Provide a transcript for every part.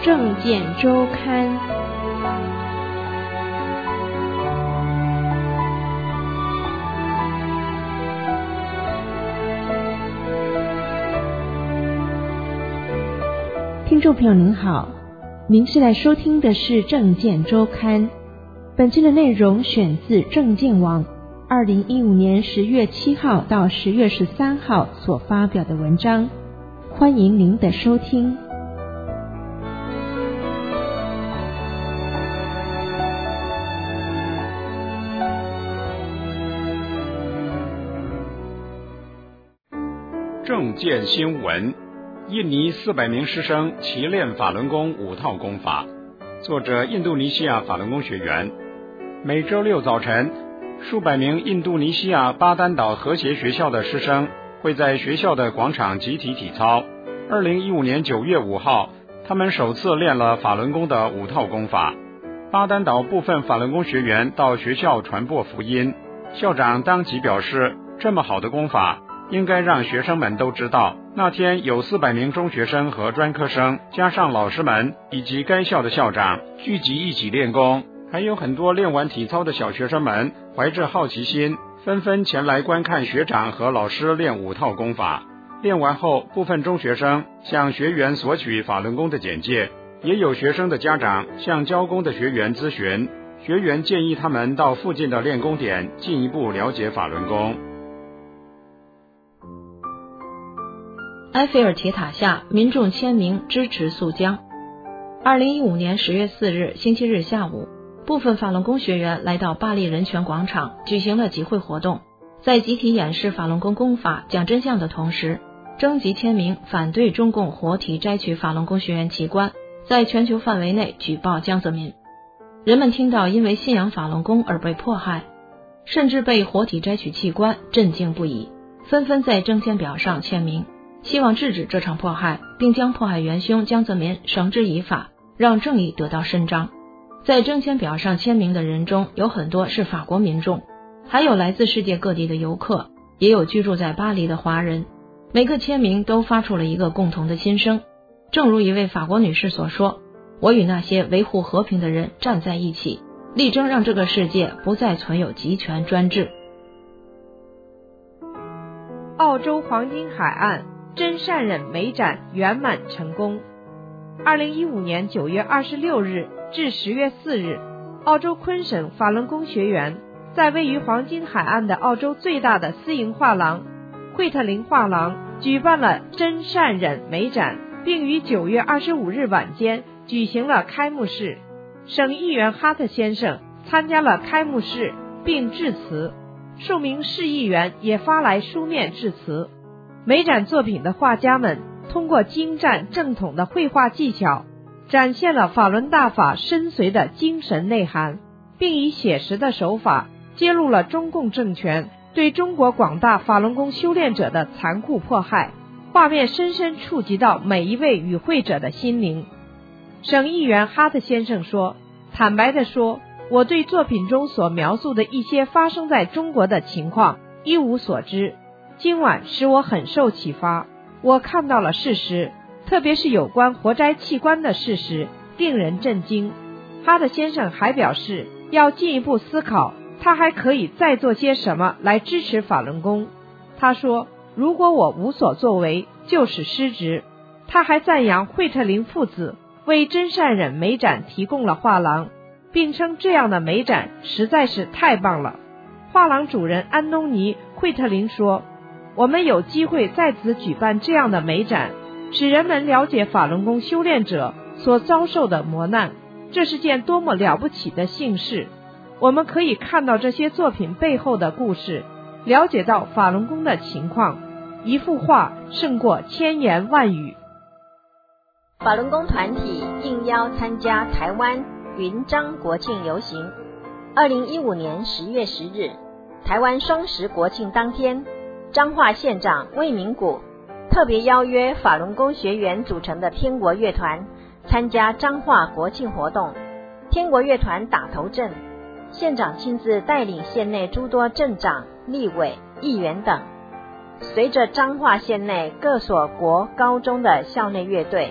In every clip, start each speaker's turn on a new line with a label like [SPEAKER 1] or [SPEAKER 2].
[SPEAKER 1] 政见周刊。听众朋友您好，您现在收听的是政见周刊，本期的内容选自政见网2015年10月7号到10月13号所发表的文章，欢迎您的收听。
[SPEAKER 2] 政见新闻：印尼400名师生齐练法轮功5套功法。作者：印度尼西亚法轮功学员。每周六早晨，数百名印度尼西亚巴丹岛和谐学校的师生会在学校的广场集体体操。2015年9月5号，他们首次练了法轮功的5套功法。巴丹岛部分法轮功学员到学校传播福音，校长当即表示，这么好的功法应该让学生们都知道。那天有400名中学生和专科生，加上老师们以及该校的校长聚集一起练功，还有很多练完体操的小学生们怀着好奇心，纷纷前来观看学长和老师练5套功法。练完后，部分中学生向学员索取法轮功的简介，也有学生的家长向教功的学员咨询，学员建议他们到附近的练功点进一步了解法轮功。
[SPEAKER 3] 埃菲尔铁塔下，民众签名支持肃江。2015年10月4日星期日下午，部分法轮功学员来到巴黎人权广场举行了集会活动，在集体演示法轮功功法讲真相的同时，征集签名反对中共活体摘取法轮功学员器官，在全球范围内举报江泽民。人们听到因为信仰法轮功而被迫害，甚至被活体摘取器官，震惊不已，纷纷在征签表上签名，希望制止这场迫害，并将迫害元凶江泽民绳之以法，让正义得到伸张。在征签表上签名的人中，有很多是法国民众，还有来自世界各地的游客，也有居住在巴黎的华人。每个签名都发出了一个共同的心声，正如一位法国女士所说，我与那些维护和平的人站在一起，力争让这个世界不再存有集权专制。
[SPEAKER 4] 澳洲黄金海岸真善忍美展圆满成功。2015年9月26日至10月4日，澳洲昆省法轮功学员在位于黄金海岸的澳洲最大的私营画廊惠特林画廊举办了真善忍美展，并于9月25日晚间举行了开幕式。省议员哈特先生参加了开幕式并致辞，数名市议员也发来书面致辞。美展作品的画家们通过精湛正统的绘画技巧，展现了法轮大法深邃的精神内涵，并以写实的手法揭露了中共政权对中国广大法轮功修炼者的残酷迫害，画面深深触及到每一位与会者的心灵。省议员哈特先生说，坦白地说，我对作品中所描述的一些发生在中国的情况一无所知，今晚使我很受启发，我看到了事实，特别是有关活摘器官的事实，令人震惊。哈特先生还表示，要进一步思考他还可以再做些什么来支持法轮功。他说，如果我无所作为，就是失职。他还赞扬惠特林父子为真善忍美展提供了画廊，并称这样的美展实在是太棒了。画廊主人安东尼·惠特林说，我们有机会在此举办这样的美展，使人们了解法轮功修炼者所遭受的磨难，这是件多么了不起的幸事。我们可以看到这些作品背后的故事，了解到法轮功的情况，一幅画胜过千言万语。
[SPEAKER 5] 法轮功团体应邀参加台湾云漳国庆游行。2015年10月10日，台湾双十国庆当天，彰化县长魏明谷特别邀约法轮功学员组成的天国乐团参加彰化国庆活动。天国乐团打头阵，县长亲自带领县内诸多镇长、立委、议员等，随着彰化县内各所国高中的校内乐队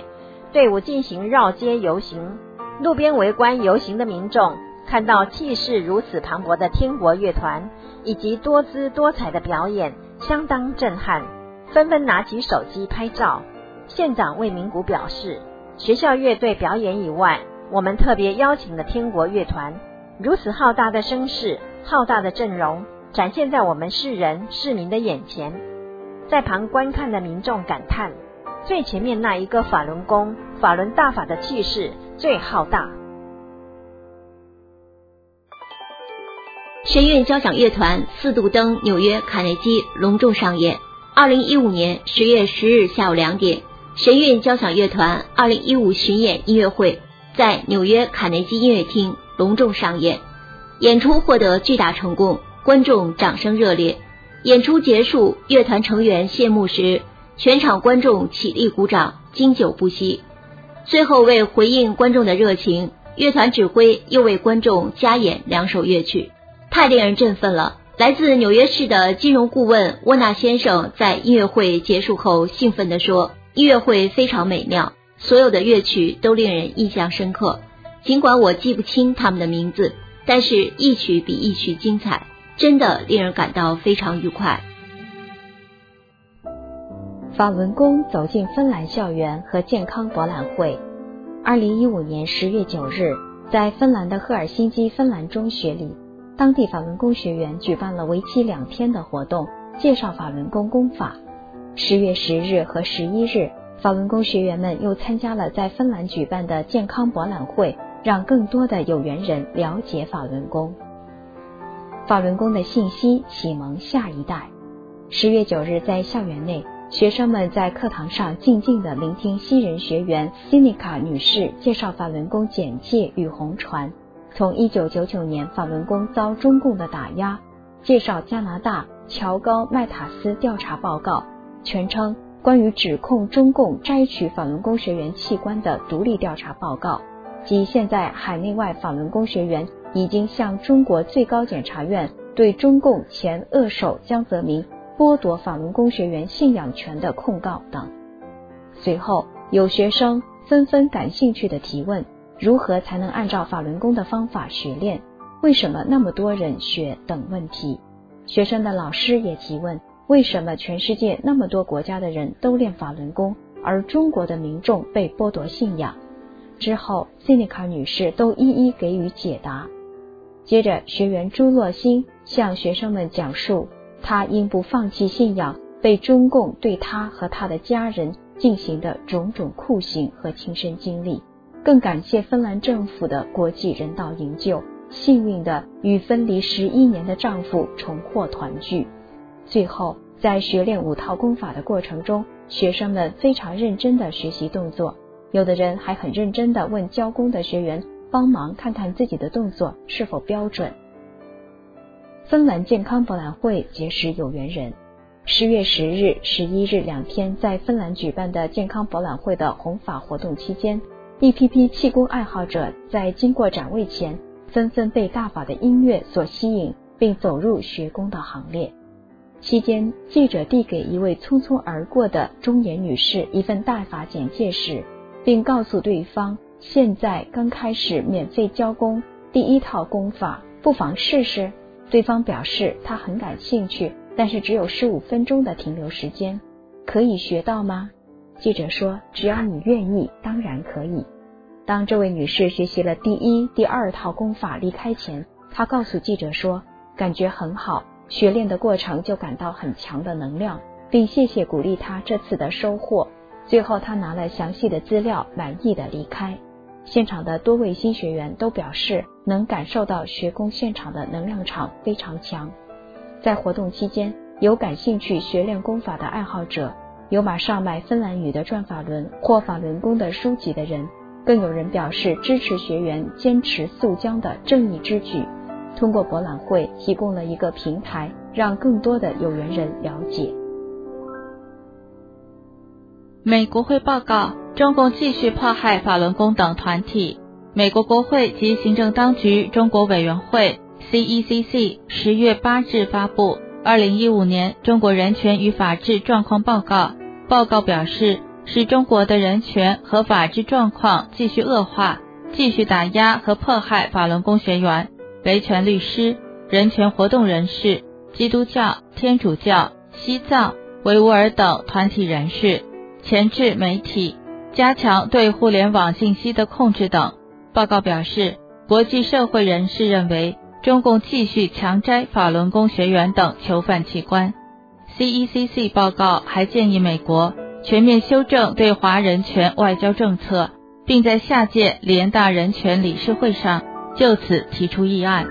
[SPEAKER 5] 队伍进行绕街游行。路边围观游行的民众看到气势如此磅礴的天国乐团以及多姿多彩的表演，相当震撼，纷纷拿起手机拍照。县长魏明谷表示，学校乐队表演以外，我们特别邀请了天国乐团，如此浩大的声势、浩大的阵容展现在我们市民的眼前。在旁观看的民众感叹，最前面那一个法轮功、法轮大法的气势最浩大。
[SPEAKER 6] 神韵交响乐团4度登纽约卡内基隆重上演。2015年10月10日下午2点，神韵交响乐团2015巡演音乐会在纽约卡内基音乐厅隆重上演，演出获得巨大成功，观众掌声热烈。演出结束，乐团成员谢幕时，全场观众起立鼓掌，经久不息。最后为回应观众的热情，乐团指挥又为观众加演2首乐曲，太令人振奋了。来自纽约市的金融顾问沃纳先生在音乐会结束后兴奋地说，音乐会非常美妙，所有的乐曲都令人印象深刻，尽管我记不清他们的名字，但是一曲比一曲精彩，真的令人感到非常愉快。
[SPEAKER 3] 法轮功走进芬兰校园和健康博览会。2015年10月9日，在芬兰的赫尔辛基芬兰中学里，当地法轮功学员举办了为期2天的活动，介绍法轮功功法。10月10日和11日，法轮功学员们又参加了在芬兰举办的健康博览会，让更多的有缘人了解法轮功。法轮功的信息启蒙下一代。10月9日，在校园内，学生们在课堂上静静地聆听新人学员辛尼卡女士介绍法轮功简介与红传，从1999年法轮功遭中共的打压，介绍加拿大乔高麦塔斯调查报告，全称关于指控中共摘取法轮功学员器官的独立调查报告，及现在海内外法轮功学员已经向中国最高检察院对中共前恶首江泽民剥夺法轮功学员信仰权的控告等。随后有学生纷纷感兴趣地提问，如何才能按照法轮功的方法学练？为什么那么多人学等问题？学生的老师也提问，为什么全世界那么多国家的人都练法轮功，而中国的民众被剥夺信仰？之后辛尼卡女士都一一给予解答。接着学员朱洛欣向学生们讲述他因不放弃信仰被中共对他和他的家人进行的种种酷刑和亲身经历，更感谢芬兰政府的国际人道营救，幸运地与分离11年的丈夫重获团聚。最后在学练5套功法的过程中，学生们非常认真地学习动作，有的人还很认真地问教功的学员帮忙看看自己的动作是否标准。芬兰健康博览会结识有缘人。10月10日、11日2天在芬兰举办的健康博览会的弘法活动期间，一批批气功爱好者在经过展位前，纷纷被大法的音乐所吸引，并走入学功的行列。期间，记者递给一位匆匆而过的中年女士一份大法简介时，并告诉对方现在刚开始免费教功第1套功法，不妨试试。对方表示他很感兴趣，但是只有15分钟的停留时间，可以学到吗？记者说，只要你愿意，当然可以。当这位女士学习了第1、第2套功法离开前，她告诉记者说，感觉很好，学练的过程就感到很强的能量，并谢谢鼓励她这次的收获。最后她拿了详细的资料，满意的离开。现场的多位新学员都表示能感受到学功现场的能量场非常强。在活动期间，有感兴趣学练功法的爱好者，有马上买芬兰语的转法轮或法轮功的书籍的人，更有人表示支持学员坚持速僵的正义之举。通过博览会提供了一个平台，让更多的有缘人了解。
[SPEAKER 7] 美国会报告，中共继续迫害法轮功等团体。美国国会及行政当局中国委员会 CECC 10月8日发布2015年中国人权与法治状况报告。报告表示， 使中国的人权和法治状况继续恶化，继续打压和迫害法轮功学员、维权律师、人权活动人士、基督教、天主教、西藏、维吾尔等团体人士，钳制媒体，加强对互联网信息的控制等。报告表示，国际社会人士认为，中共继续强摘法轮功学员等囚犯器官。CECC 报告还建议美国全面修正对华人权外交政策，并在下届联大人权理事会上就此提出议案。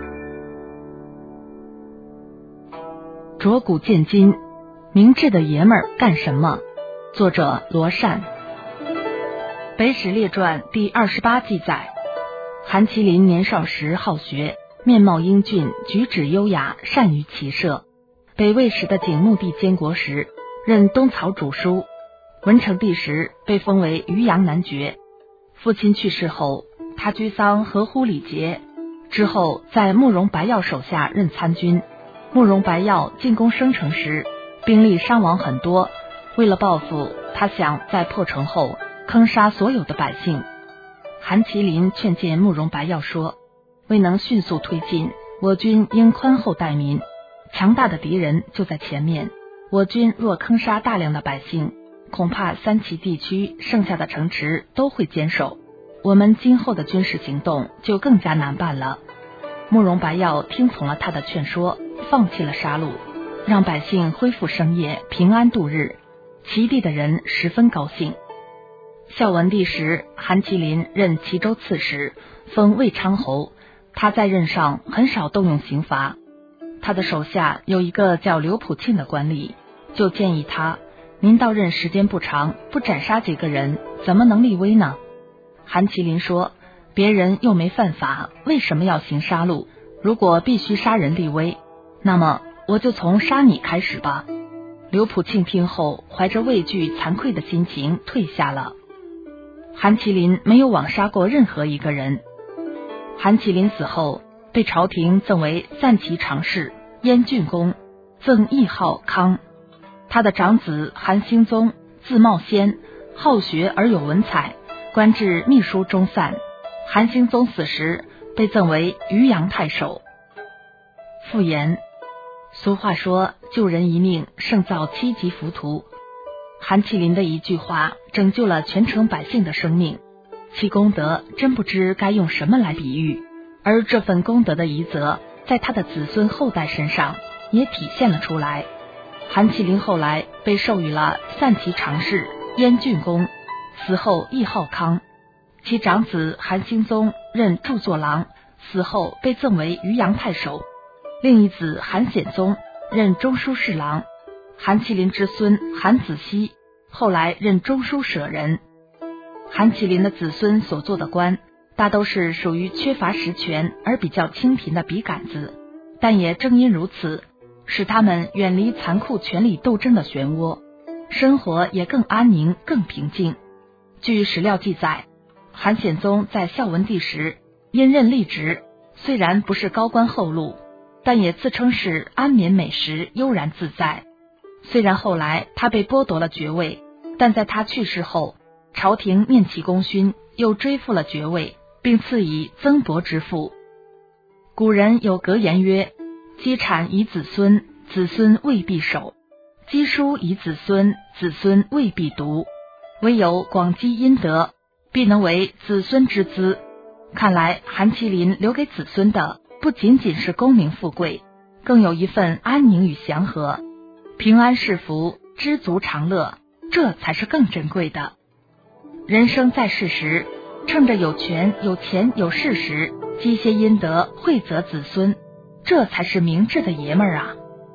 [SPEAKER 8] 着古见今，明智的爷们儿干什么？作者罗善。北史列传第28记载，韩麒麟年少时好学，面貌英俊，举止优雅，善于骑射。北魏时的景穆帝监国时，任东曹主书；文成帝时被封为渔阳男爵。父亲去世后，他居丧合乎礼节，之后在慕容白曜手下任参军。慕容白曜进攻生城时，兵力伤亡很多，为了报复，他想在破城后坑杀所有的百姓。韩麒麟劝谏慕容白曜说，未能迅速推进，我军应宽厚待民，强大的敌人就在前面，我军若坑杀大量的百姓，恐怕三齐地区剩下的城池都会坚守，我们今后的军事行动就更加难办了。慕容白曜听从了他的劝说，放弃了杀戮，让百姓恢复生业，平安度日。齐地的人十分高兴。孝文帝时，韩麒麟任齐州刺史，封魏昌侯。他在任上很少动用刑罚，他的手下有一个叫刘普庆的官吏，就建议他，您到任时间不长，不斩杀几个人，怎么能立威呢？韩麒麟说，别人又没犯法，为什么要行杀戮？如果必须杀人立威，那么我就从杀你开始吧。刘普庆听后，怀着畏惧惭愧的心情退下了。韩麒麟没有枉杀过任何一个人。韩麒麟死后，被朝廷赠为散骑常侍、燕郡公，赠谥号康。他的长子韩兴宗字茂先，好学而有文采，官至秘书中散。韩兴宗死时，被赠为渔阳太守。复言，俗话说，救人一命胜造7级浮屠。韩麒麟的一句话拯救了全城百姓的生命，其功德真不知该用什么来比喻，而这份功德的遗泽在他的子孙后代身上也体现了出来。韩麒麟后来被授予了散骑常侍、燕郡公，死后谥号康。其长子韩兴宗任著作郎，死后被赠为渔阳太守。另一子韩显宗任中书侍郎。韩麒麟之孙韩子熙后来任中书舍人。韩麒麟的子孙所做的官，大都是属于缺乏实权而比较清贫的笔杆子，但也正因如此，使他们远离残酷权力斗争的漩涡，生活也更安宁更平静。据史料记载，韩显宗在孝文帝时因任吏职，虽然不是高官厚禄，但也自称是安眠美食，悠然自在。虽然后来他被剥夺了爵位，但在他去世后，朝廷念其功勋，又追复了爵位，并赐以曾伯之父。古人有格言曰，积产以子孙，子孙未必守；积书以子孙，子孙未必读。唯有广积阴德，必能为子孙之资。看来韩麒麟留给子孙的不仅仅是功名富贵，更有一份安宁与祥和。平安是福，知足常乐，这才是更珍贵的。人生在世时，趁着有权有钱有势时，积些阴德，惠泽子孙，这才是明智的爷们儿啊。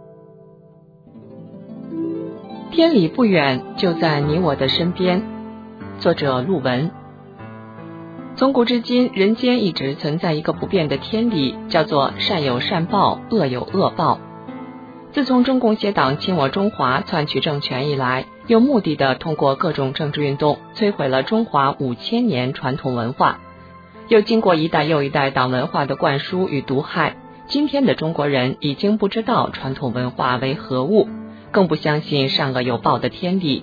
[SPEAKER 9] 天理不远，就在你我的身边。作者陆文。从古至今，人间一直存在一个不变的天理，叫做善有善报，恶有恶报。自从中共邪党侵我中华，篡取政权以来，有目的的通过各种政治运动摧毁了中华5000年传统文化，又经过一代又一代党文化的灌输与毒害，今天的中国人已经不知道传统文化为何物，更不相信善恶有报的天理。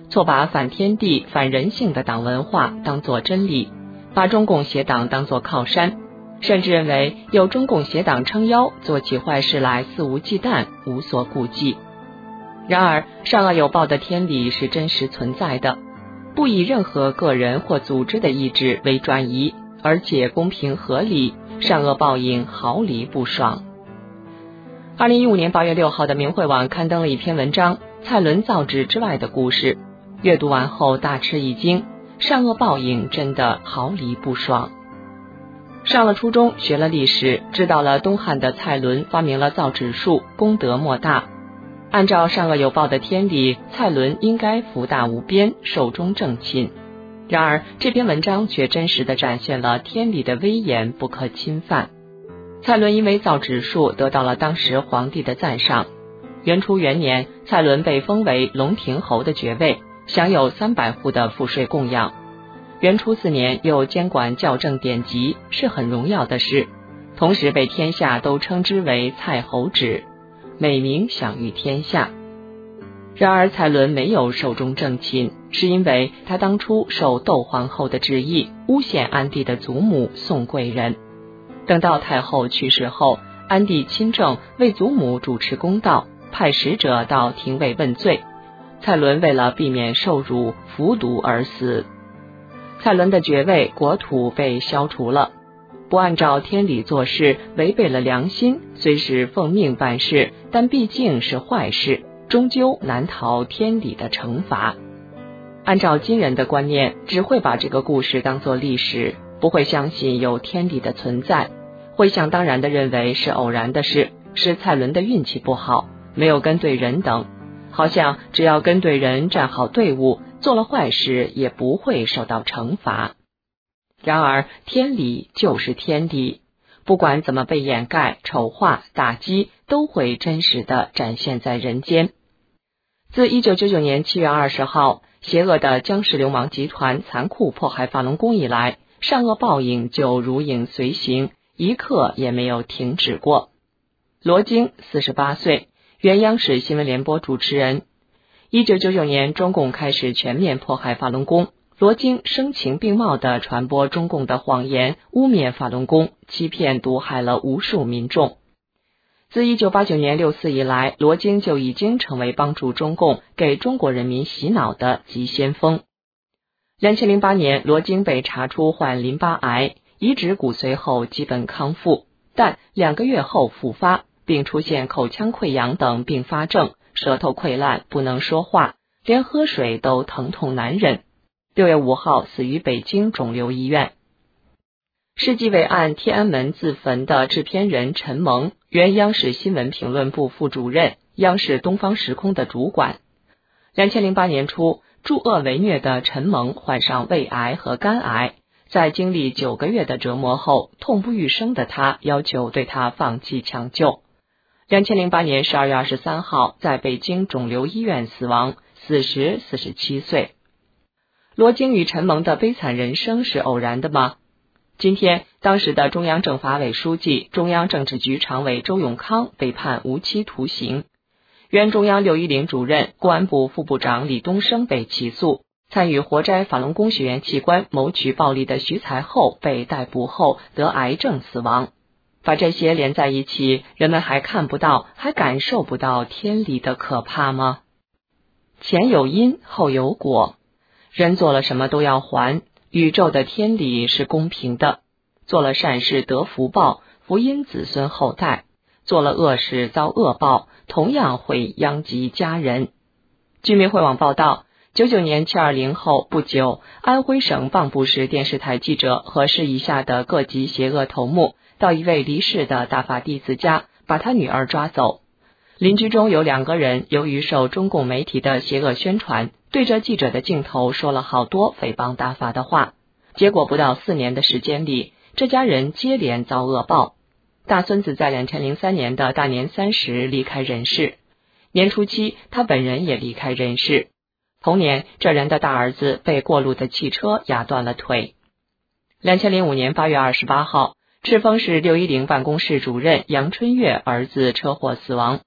[SPEAKER 9] 错把反天地、反人性的党文化当作真理，把中共邪党当作靠山，甚至认为有中共邪党撑腰，做起坏事来肆无忌惮，无所顾忌。然而，善恶有报的天理是真实存在的，不以任何个人或组织的意志为转移，而且公平合理，善恶报应毫厘不爽。2015年8月6号的明慧网刊登了一篇文章，蔡伦造纸之外的故事，阅读完后大吃一惊，善恶报应真的毫厘不爽。上了初中，学了历史，知道了东汉的蔡伦发明了造纸术，功德莫大。按照善恶有报的天理，蔡伦应该福大无边，寿终正寝。然而这篇文章却真实地展现了天理的威严不可侵犯。蔡伦因为造纸术得到了当时皇帝的赞赏。元初元年，蔡伦被封为龙亭侯的爵位，享有300户的赋税供养。元初4年，又监管校正典籍，是很荣耀的事，同时被天下都称之为蔡侯止，美名享誉天下。然而蔡伦没有寿终正寝，是因为他当初受窦皇后的旨意，诬陷安帝的祖母宋贵人。等到太后去世后，安帝亲政，为祖母主持公道，派使者到廷尉问罪。蔡伦为了避免受辱，服毒而死。蔡伦的爵位、国土被消除了。不按照天理做事，违背了良心，虽是奉命办事，但毕竟是坏事，终究难逃天理的惩罚。按照今人的观念，只会把这个故事当作历史，不会相信有天理的存在，会想当然地认为是偶然的事，是蔡伦的运气不好，没有跟对人等，好像只要跟对人，站好队伍，做了坏事也不会受到惩罚。然而天理就是天理，不管怎么被掩盖、丑化、打击，都会真实地展现在人间。自1999年7月20号，邪恶的僵尸流氓集团残酷迫害法轮功以来，善恶报应就如影随形，一刻也没有停止过。罗京48岁，原央视新闻联播主持人。1999年，中共开始全面迫害法轮功，罗京声情并茂地传播中共的谎言，污蔑法轮功，欺骗毒害了无数民众。自1989年6四以来，罗京就已经成为帮助中共给中国人民洗脑的急先锋。2008年，罗京被查出患淋巴癌，移植骨髓后基本康复，但2个月后复发，并出现口腔溃疡等并发症，舌头溃烂，不能说话，连喝水都疼痛难忍。6月5号死于北京肿瘤医院。世纪伟案天安门自焚的制片人陈蒙，原央视新闻评论部副主任，央视东方时空的主管。2008年初，助恶为虐的陈蒙患上胃癌和肝癌，在经历9个月的折磨后，痛不欲生的他要求对他放弃抢救。2008年12月23号，在北京肿瘤医院死亡，死时47岁。罗京与陈蒙的悲惨人生是偶然的吗？今天，当时的中央政法委书记、中央政治局常委周永康被判无期徒刑，原中央610主任、公安部副部长李东生被起诉，参与活摘法轮功学员器官谋取暴利的徐才厚被逮捕后得癌症死亡。把这些连在一起，人们还看不到，还感受不到天理的可怕吗？前有因，后有果，人做了什么都要还，宇宙的天理是公平的，做了善事得福报，福荫子孙后代；做了恶事遭恶报，同样会殃及家人。据明慧网报道，99年720后不久，安徽省蚌埠市电视台记者和市以下的各级邪恶头目到一位离世的大法弟子家，把他女儿抓走。邻居中有2个人由于受中共媒体的邪恶宣传，对着记者的镜头说了好多诽谤大法的话，结果不到4年的时间里，这家人接连遭恶报。大孙子在2003年的大年30离开人世，年初7他本人也离开人世。同年，这人的大儿子被过路的汽车压断了腿。2005年8月28号，赤峰市610办公室主任杨春月儿子车祸死亡。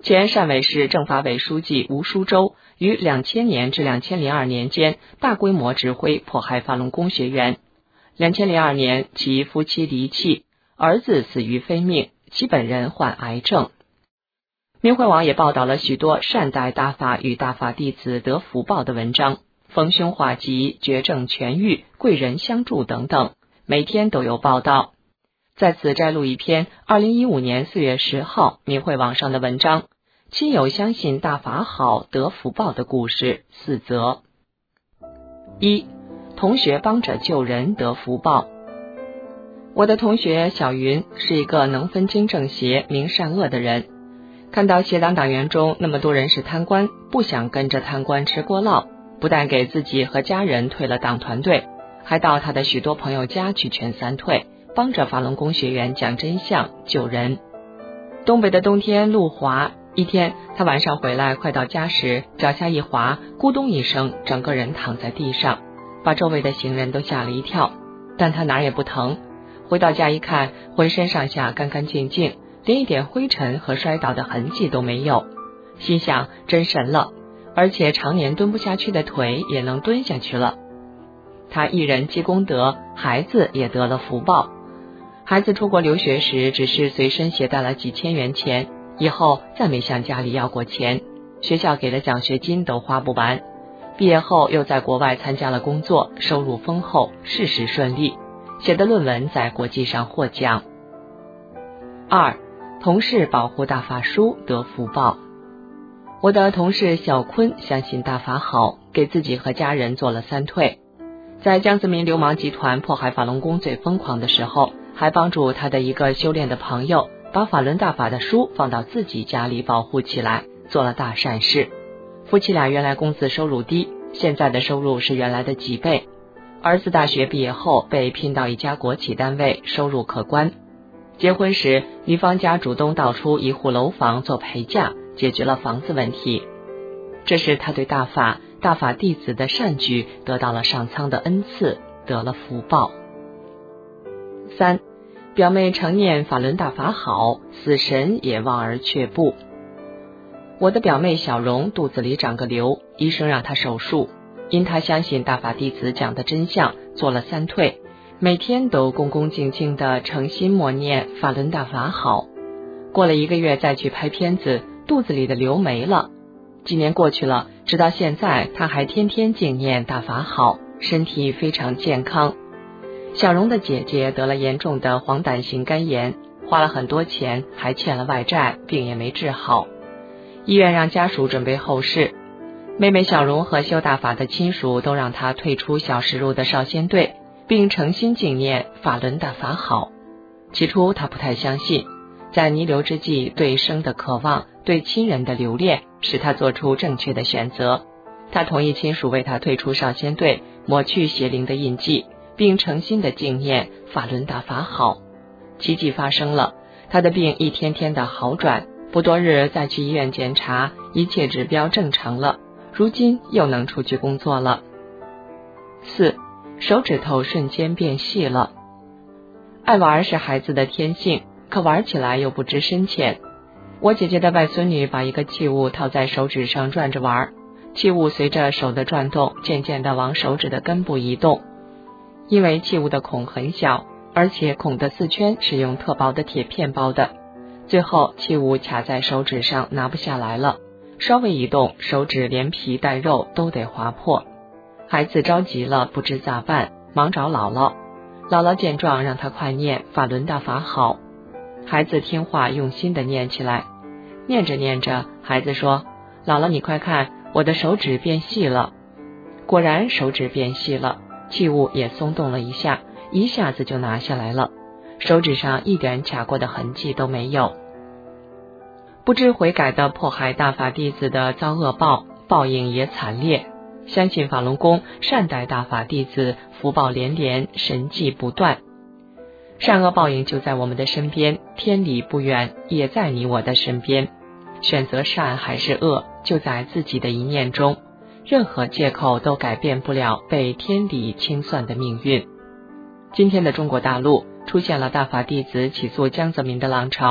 [SPEAKER 9] 前汕尾市政法委书记吴书周于2000年至2002年间大规模指挥迫害法轮功学员。2002年，其夫妻离弃，儿子死于非命，其本人患癌症。明慧网也报道了许多善待大法与大法弟子得福报的文章，逢凶化吉、绝症痊愈、贵人相助等等，每天都有报道。在此摘录一篇2015年4月10号明慧网上的文章，亲友相信大法好得福报的故事4则。1. 同学帮着救人得福报。我的同学小云是一个能分清正邪、明善恶的人，看到协党党员中那么多人是贪官，不想跟着贪官吃锅烙，不但给自己和家人退了党团队，还到他的许多朋友家去劝三退，帮着法轮功学员讲真相救人。东北的冬天路滑，一天他晚上回来快到家时，脚下一滑，咕咚一声，整个人躺在地上，把周围的行人都吓了一跳，但他哪儿也不疼。回到家一看，浑身上下干干净净，连一点灰尘和摔倒的痕迹都没有，心想真神了，而且常年蹲不下去的腿也能蹲下去了。他一人积功德，孩子也得了福报。孩子出国留学时只是随身携带了几千元钱，以后再没向家里要过钱，学校给的奖学金都花不完。毕业后又在国外参加了工作，收入丰厚，事事顺利，写的论文在国际上获奖。2. 同事保护大法书得福报。我的同事小坤相信大法好，给自己和家人做了三退。在江泽民流氓集团迫害法轮功最疯狂的时候，还帮助他的一个修炼的朋友把法轮大法的书放到自己家里保护起来，做了大善事。夫妻俩原来工资收入低，现在的收入是原来的几倍。儿子大学毕业后被聘到一家国企单位，收入可观。结婚时，女方家主动倒出一户楼房做陪嫁，解决了房子问题。这是他对大法弟子的善举得到了上苍的恩赐，得了福报。3. 表妹常念法轮大法好，死神也望而却步。我的表妹小荣肚子里长个瘤，医生让她手术，因她相信大法弟子讲的真相，做了三退，每天都恭恭敬敬地诚心默念法轮大法好。过了1个月再去拍片子，肚子里的瘤没了。几年过去了，直到现在她还天天敬念大法好，身体非常健康。小荣的姐姐得了严重的黄疸性肝炎，花了很多钱，还欠了外债，病也没治好。医院让家属准备后事。妹妹小荣和修大法的亲属都让她退出小时入的少先队，并诚心敬念法轮大法好。起初她不太相信，在弥留之际，对生的渴望，对亲人的留恋，使她做出正确的选择。她同意亲属为她退出少先队，抹去邪灵的印记，并诚心的敬念法轮大法好。奇迹发生了，她的病一天天的好转，不多日再去医院检查，一切指标正常了，如今又能出去工作了。4. 手指头瞬间变细了。爱玩是孩子的天性，可玩起来又不知深浅。我姐姐的外孙女把一个器物套在手指上转着玩，器物随着手的转动，渐渐地往手指的根部移动。因为器物的孔很小，而且孔的4圈是用特薄的铁片包的，最后器物卡在手指上拿不下来了，稍微移动，手指连皮带肉都得划破。孩子着急了，不知咋办，忙找姥姥。姥姥见状，让他快念法轮大法好。孩子听话，用心地念起来。念着念着，孩子说：“姥姥，你快看，我的手指变细了。”果然手指变细了，器物也松动了一下，一下子就拿下来了，手指上一点卡过的痕迹都没有。不知悔改的迫害大法弟子的遭恶报，报应也惨烈。相信法轮功，善待大法弟子，福报连连，神迹不断。善恶报应就在我们的身边，天理不远，也在你我的身边。选择善还是恶，就在自己的一念中，任何借口都改变不了被天理清算的命运。今天的中国大陆出现了大法弟子起诉江泽民的浪潮，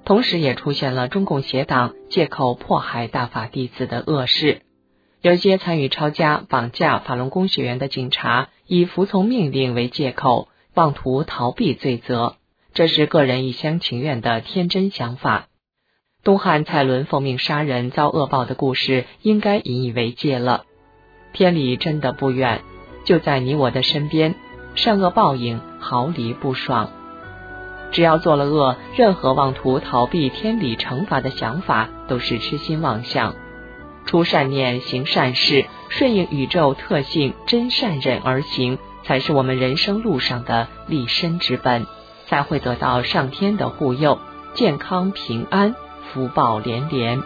[SPEAKER 9] 同时也出现了中共邪党借口迫害大法弟子的恶事。有些参与抄家、绑架法轮功学员的警察以服从命令为借口，妄图逃避罪责，这是个人一厢情愿的天真想法。东汉蔡伦奉命杀人遭恶报的故事应该引以为戒了。天理真的不远，就在你我的身边，善恶报应毫厘不爽。只要做了恶，任何妄图逃避天理惩罚的想法都是痴心妄想。出善念，行善事，顺应宇宙特性，真善忍而行，才是我们人生路上的立身之本，才会得到上天的护佑，健康平安，福报连连。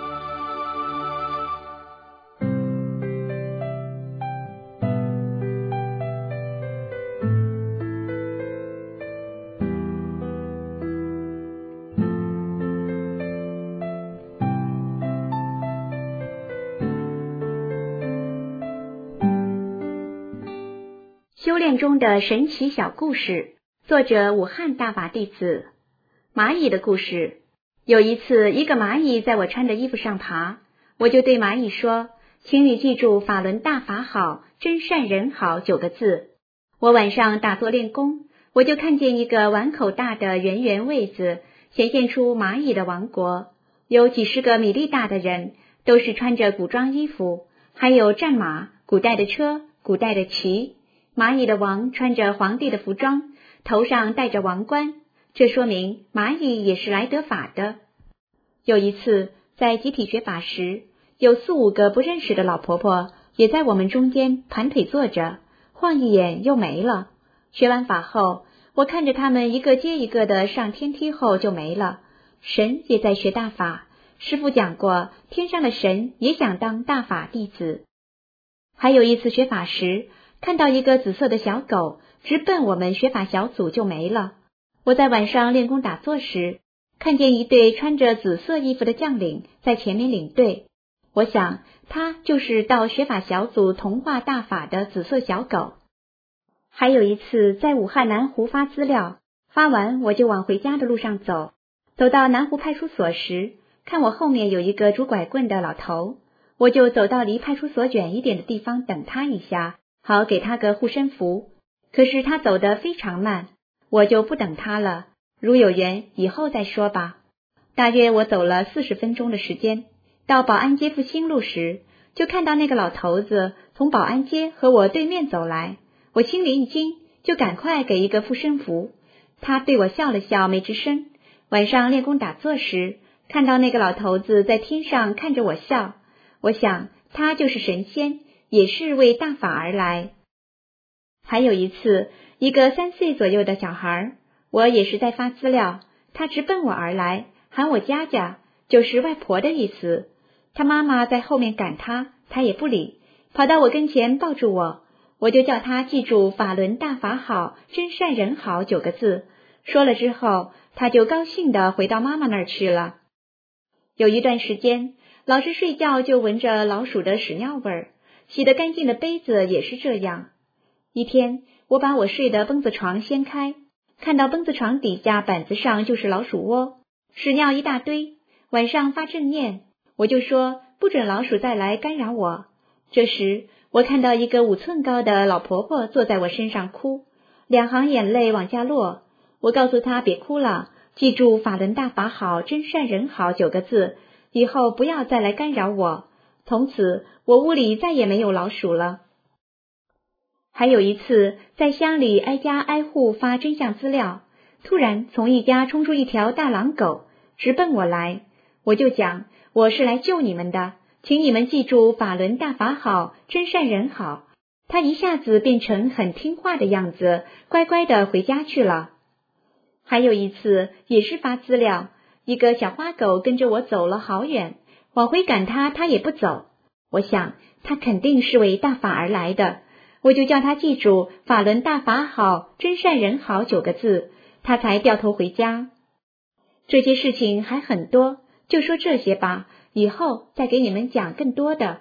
[SPEAKER 6] 修炼中的神奇小故事，作者武汉大法弟子。蚂蚁的故事。有一次，一个蚂蚁在我穿的衣服上爬，我就对蚂蚁说，请你记住法轮大法好，真善人好9个字。我晚上打坐练功，我就看见一个碗口大的圆圆位子，显现出蚂蚁的王国，有几十个米粒大的人，都是穿着古装衣服，还有战马、古代的车、古代的旗。蚂蚁的王穿着皇帝的服装，头上戴着王冠，这说明蚂蚁也是来得法的。有一次在集体学法时，有4、5个不认识的老婆婆也在我们中间盘腿坐着，晃一眼又没了。学完法后，我看着他们一个接一个的上天梯后就没了。神也在学大法，师父讲过，天上的神也想当大法弟子。还有一次学法时，看到一个紫色的小狗直奔我们学法小组就没了。我在晚上练功打坐时，看见一对穿着紫色衣服的将领在前面领队，我想他就是到学法小组同化大法的紫色小狗。还有一次在武汉南湖发资料，发完我就往回家的路上走，走到南湖派出所时，看我后面有一个拄拐棍的老头，我就走到离派出所远一点的地方等他一下，好给他个护身符。可是他走得非常慢，我就不等他了，如有缘以后再说吧。大约我走了40分钟的时间，到保安街复兴路时，就看到那个老头子从保安街和我对面走来，我心里一惊，就赶快给一个护身符。他对我笑了笑，没吱声。晚上练功打坐时，看到那个老头子在天上看着我笑，我想他就是神仙，也是为大法而来。还有一次，一个3岁左右的小孩，我也是在发资料，他直奔我而来，喊我家家，就是外婆的意思。他妈妈在后面赶他，他也不理，跑到我跟前抱住我，我就叫他记住法轮大法好，真善人好9个字。说了之后，他就高兴地回到妈妈那儿去了。有一段时间，老是睡觉就闻着老鼠的屎尿味儿，洗得干净的杯子也是这样。一天，我把我睡的蹦子床掀开，看到蹦子床底下板子上就是老鼠窝，屎尿一大堆。晚上发正念，我就说不准老鼠再来干扰我。这时，我看到一个5寸高的老婆婆坐在我身上哭，2行眼泪往下落。我告诉她别哭了，记住法轮大法好，真善人好9个字，以后不要再来干扰我。从此，我屋里再也没有老鼠了。还有一次，在乡里挨家挨户发真相资料，突然从一家冲出一条大狼狗，直奔我来。我就讲，我是来救你们的，请你们记住法轮大法好，真善人好。他一下子变成很听话的样子，乖乖的回家去了。还有一次，也是发资料，一个小花狗跟着我走了好远，往回赶它，它也不走。我想，它肯定是为大法而来的，我就叫他记住法轮大法好，真善人好9个字，他才掉头回家。这些事情还很多，就说这些吧，以后再给你们讲更多的。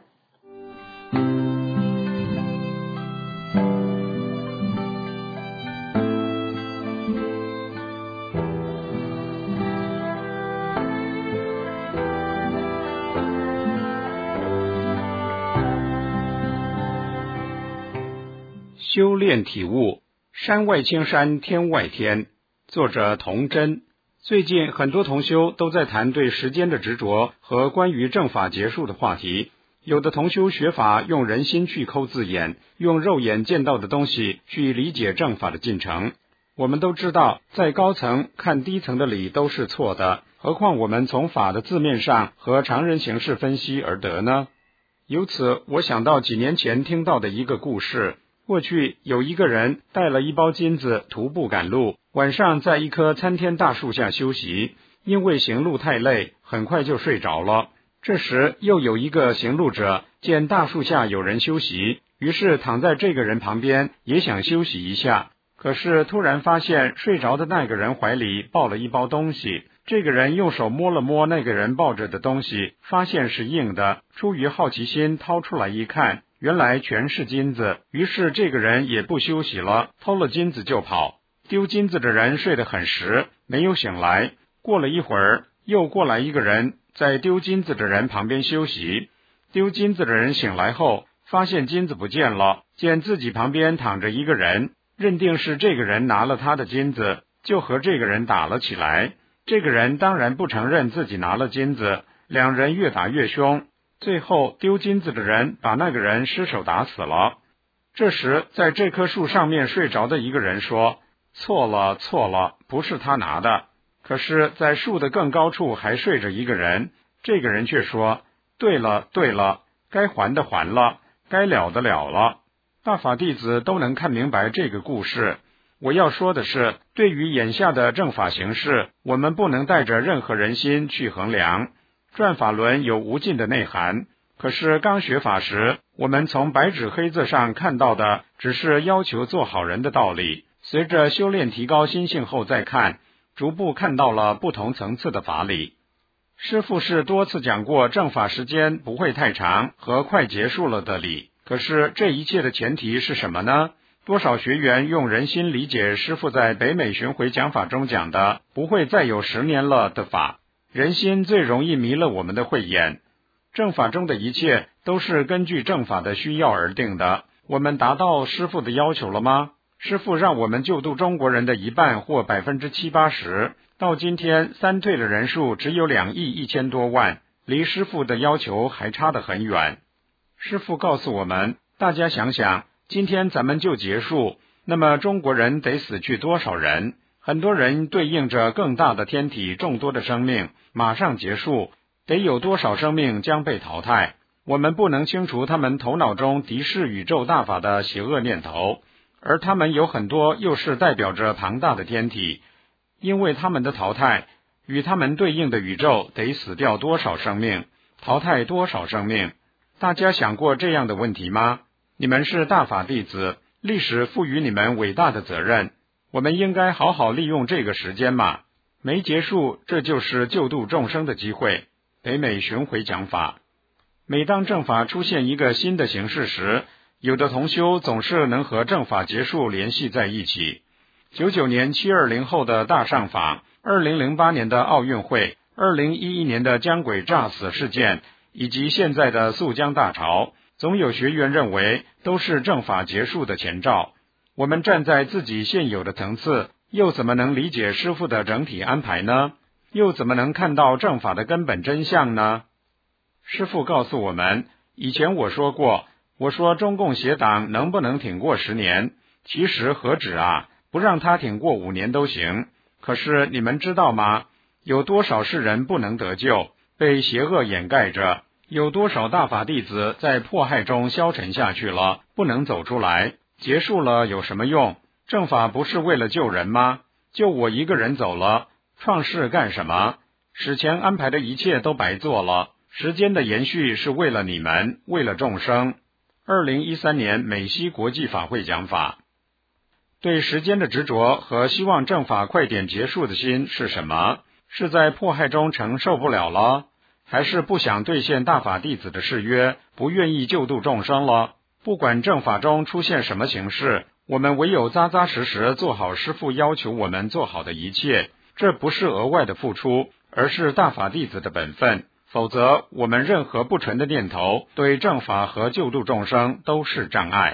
[SPEAKER 2] 修炼体悟，山外青山天外天。作者童真。最近很多同修都在谈对时间的执着和关于正法结束的话题。有的同修学法用人心去抠字眼，用肉眼见到的东西去理解正法的进程。我们都知道，在高层看低层的理都是错的，何况我们从法的字面上和常人形式分析而得呢？由此我想到几年前听到的一个故事。过去有一个人带了一包金子徒步赶路，晚上在一棵参天大树下休息，因为行路太累，很快就睡着了。这时又有一个行路者见大树下有人休息，于是躺在这个人旁边也想休息一下，可是突然发现睡着的那个人怀里抱了一包东西。这个人用手摸了摸那个人抱着的东西，发现是硬的，出于好奇心掏出来一看，原来全是金子。于是这个人也不休息了，偷了金子就跑。丢金子的人睡得很实，没有醒来。过了一会儿，又过来一个人在丢金子的人旁边休息。丢金子的人醒来后，发现金子不见了，见自己旁边躺着一个人，认定是这个人拿了他的金子，就和这个人打了起来。这个人当然不承认自己拿了金子，两人越打越凶，最后丢金子的人把那个人失手打死了。这时在这棵树上面睡着的一个人说，错了错了，不是他拿的。可是在树的更高处还睡着一个人，这个人却说，对了对了，该还的还了，该了的了了。大法弟子都能看明白这个故事。我要说的是，对于眼下的正法形势，我们不能带着任何人心去衡量。转法轮有无尽的内涵，可是刚学法时，我们从白纸黑字上看到的只是要求做好人的道理，随着修炼提高心性后再看，逐步看到了不同层次的法理。师父是多次讲过正法时间不会太长和快结束了的理，可是这一切的前提是什么呢？多少学员用人心理解师父在北美巡回讲法中讲的不会再有10年了的法。人心最容易迷了我们的慧眼。正法中的一切都是根据正法的需要而定的。我们达到师父的要求了吗？师父让我们救度中国人的一半或70-80%，到今天三退的人数只有2亿1千多万，离师父的要求还差得很远。师父告诉我们，大家想想，今天咱们就结束，那么中国人得死去多少人？很多人对应着更大的天体众多的生命，马上结束，得有多少生命将被淘汰？我们不能清除他们头脑中敌视宇宙大法的邪恶念头，而他们有很多又是代表着庞大的天体，因为他们的淘汰，与他们对应的宇宙得死掉多少生命，淘汰多少生命？大家想过这样的问题吗？你们是大法弟子，历史赋予你们伟大的责任，我们应该好好利用这个时间嘛。没结束，这就是救度众生的机会。北美巡回讲法，每当正法出现一个新的形式时，有的同修总是能和正法结束联系在一起。99年720后的大上访，2008年的奥运会，2011年的江轨诈死事件，以及现在的肃江大潮，总有学员认为都是正法结束的前兆。我们站在自己现有的层次，又怎么能理解师父的整体安排呢？又怎么能看到正法的根本真相呢？师父告诉我们，以前我说过，我说中共邪党能不能挺过10年？其实何止啊，不让他挺过5年都行。可是你们知道吗？有多少世人不能得救，被邪恶掩盖着？有多少大法弟子在迫害中消沉下去了，不能走出来？结束了有什么用？正法不是为了救人吗？就我一个人走了，创世干什么？史前安排的一切都白做了。时间的延续是为了你们，为了众生。2013年美西国际法会讲法。对时间的执着和希望正法快点结束的心是什么？是在迫害中承受不了了？还是不想兑现大法弟子的誓约，不愿意救度众生了？不管正法中出现什么形式，我们唯有扎扎实实做好师父要求我们做好的一切，这不是额外的付出，而是大法弟子的本分。否则我们任何不纯的念头对正法和救度众生都是障碍。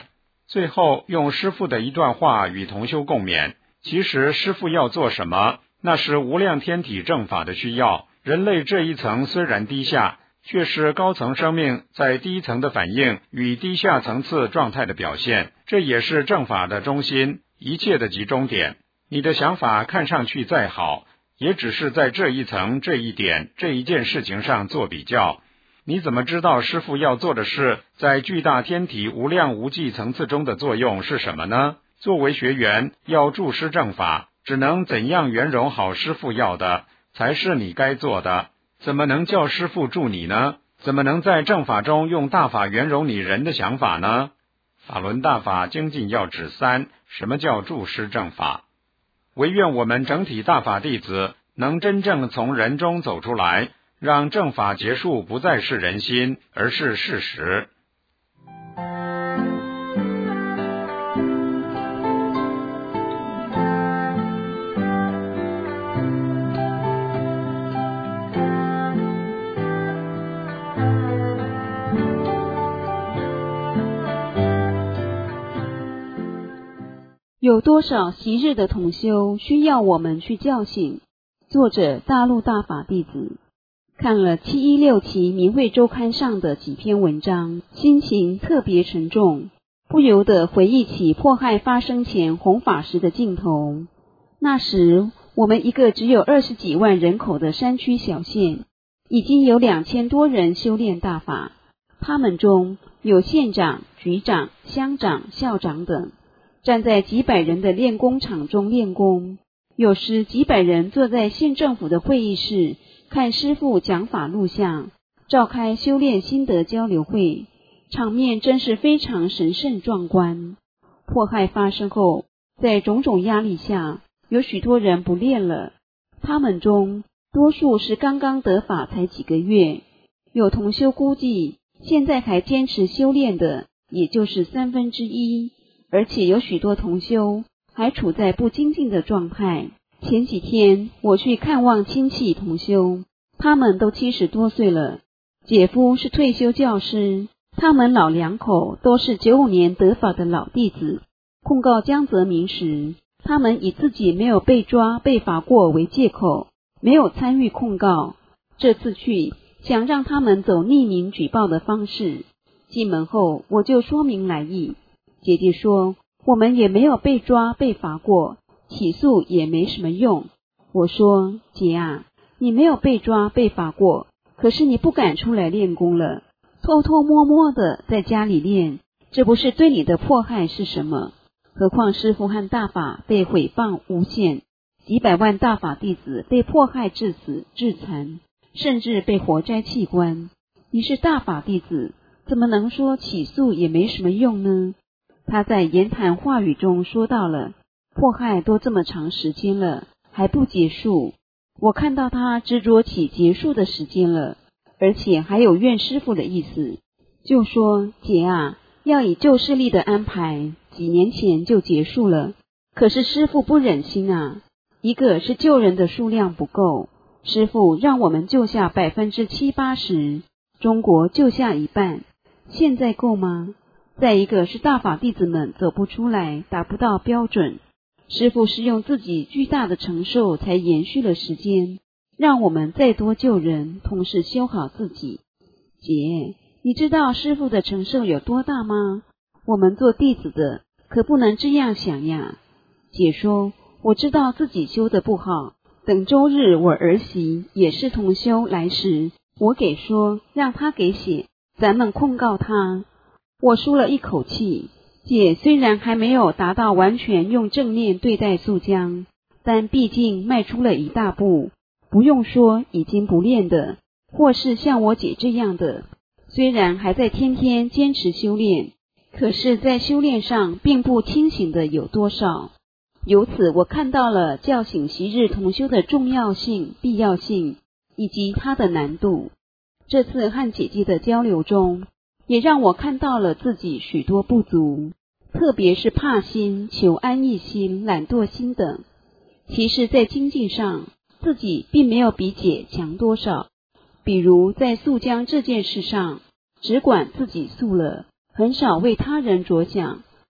[SPEAKER 2] 最后用师父的一段话与同修共勉。其实师父要做什么，那是无量天体正法的需要。人类这一层虽然低下，却是高层生命在低层的反应与低下层次状态的表现，这也是正法的中心，一切的集中点。你的想法看上去再好，也只是在这一层、这一点、这一件事情上做比较。你怎么知道师父要做的事在巨大天体无量无际层次中的作用是什么呢？作为学员，要助师正法，只能怎样圆融好师父要的，才是你该做的。怎么能叫师父助你呢？怎么能在正法中用大法圆融你人的想法呢？法轮大法精进要旨3，什么叫助师正法？唯愿我们整体大法弟子能真正从人中走出来，让正法结束不再是人心，而是事实。
[SPEAKER 10] 有多少昔日的同修需要我们去叫醒？作者大陆大法弟子。看了716期明慧周刊上的几篇文章，心情特别沉重，不由得回忆起迫害发生前弘法时的镜头。那时我们一个只有20几万人口的山区小县，已经有2000多人修炼大法，他们中有县长、局长、乡长、校长等，站在几百人的练功场中练功，有时几百人坐在县政府的会议室看师父讲法录像，召开修炼心得交流会，场面真是非常神圣壮观。迫害发生后，在种种压力下，有许多人不练了，他们中多数是刚刚得法才几个月，有同修估计现在还坚持修炼的也就是1/3，而且有许多同修还处在不精进的状态。前几天我去看望亲戚同修，他们都70多岁了，姐夫是退休教师，他们老两口都是95年得法的老弟子。控告江泽民时，他们以自己没有被抓被罚过为借口，没有参与控告。这次去想让他们走匿名举报的方式，进门后我就说明来意。姐姐说我们也没有被抓被罚过，起诉也没什么用。我说姐啊，你没有被抓被罚过，可是你不敢出来练功了，偷偷摸摸的在家里练，这不是对你的迫害是什么？何况师父和大法被毁谤诬陷，几百万大法弟子被迫害致死致残，甚至被活摘器官。你是大法弟子，怎么能说起诉也没什么用呢？他在言谈话语中说到了，迫害都这么长时间了，还不结束。我看到他执着起结束的时间了，而且还有怨师父的意思，就说姐啊，要以旧势力的安排，几年前就结束了。可是师父不忍心啊，一个是救人的数量不够，师父让我们救下70-80%，中国救下一半，现在够吗？再一个是大法弟子们走不出来，达不到标准，师父是用自己巨大的承受才延续了时间，让我们再多救人，同时修好自己。姐，你知道师父的承受有多大吗？我们做弟子的可不能这样想呀。姐说，我知道自己修得不好，等周日我儿媳也是同修来时，我给说让他给写，咱们控告他。我舒了一口气，姐虽然还没有达到完全用正念对待素江，但毕竟迈出了一大步。不用说已经不练的，或是像我姐这样的，虽然还在天天坚持修炼，可是在修炼上并不清醒的有多少。由此我看到了叫醒昔日同修的重要性、必要性以及它的难度。这次和姐姐的交流中，也让我看到了自己许多不足，特别是怕心、求安逸心、懒惰心等。其实在精进上，自己并没有比姐强多少。比如在素江这件事上，只管自己素了，很少为他人着想，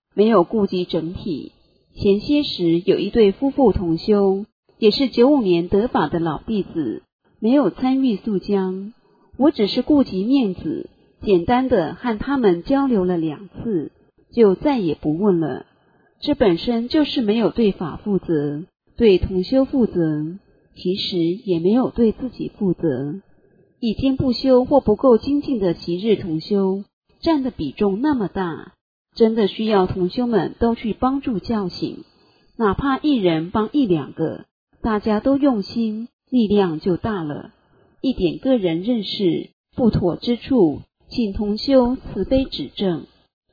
[SPEAKER 10] 没有顾及整体。前些时有一对夫妇同修，也是95年得法的老弟子，没有参与诉将，我只是顾及面子，简单的和他们交流了2次，就再也不问了。这本身就是没有对法负责，对同修负责，其实也没有对自己负责。已经不修或不够精进的昔日同修，占的比重那么大，真的需要同修们都去帮助叫醒，哪怕一人帮1、2个，大家都用心，力量就大了。一点个人认识不妥之处，请同修慈悲指正。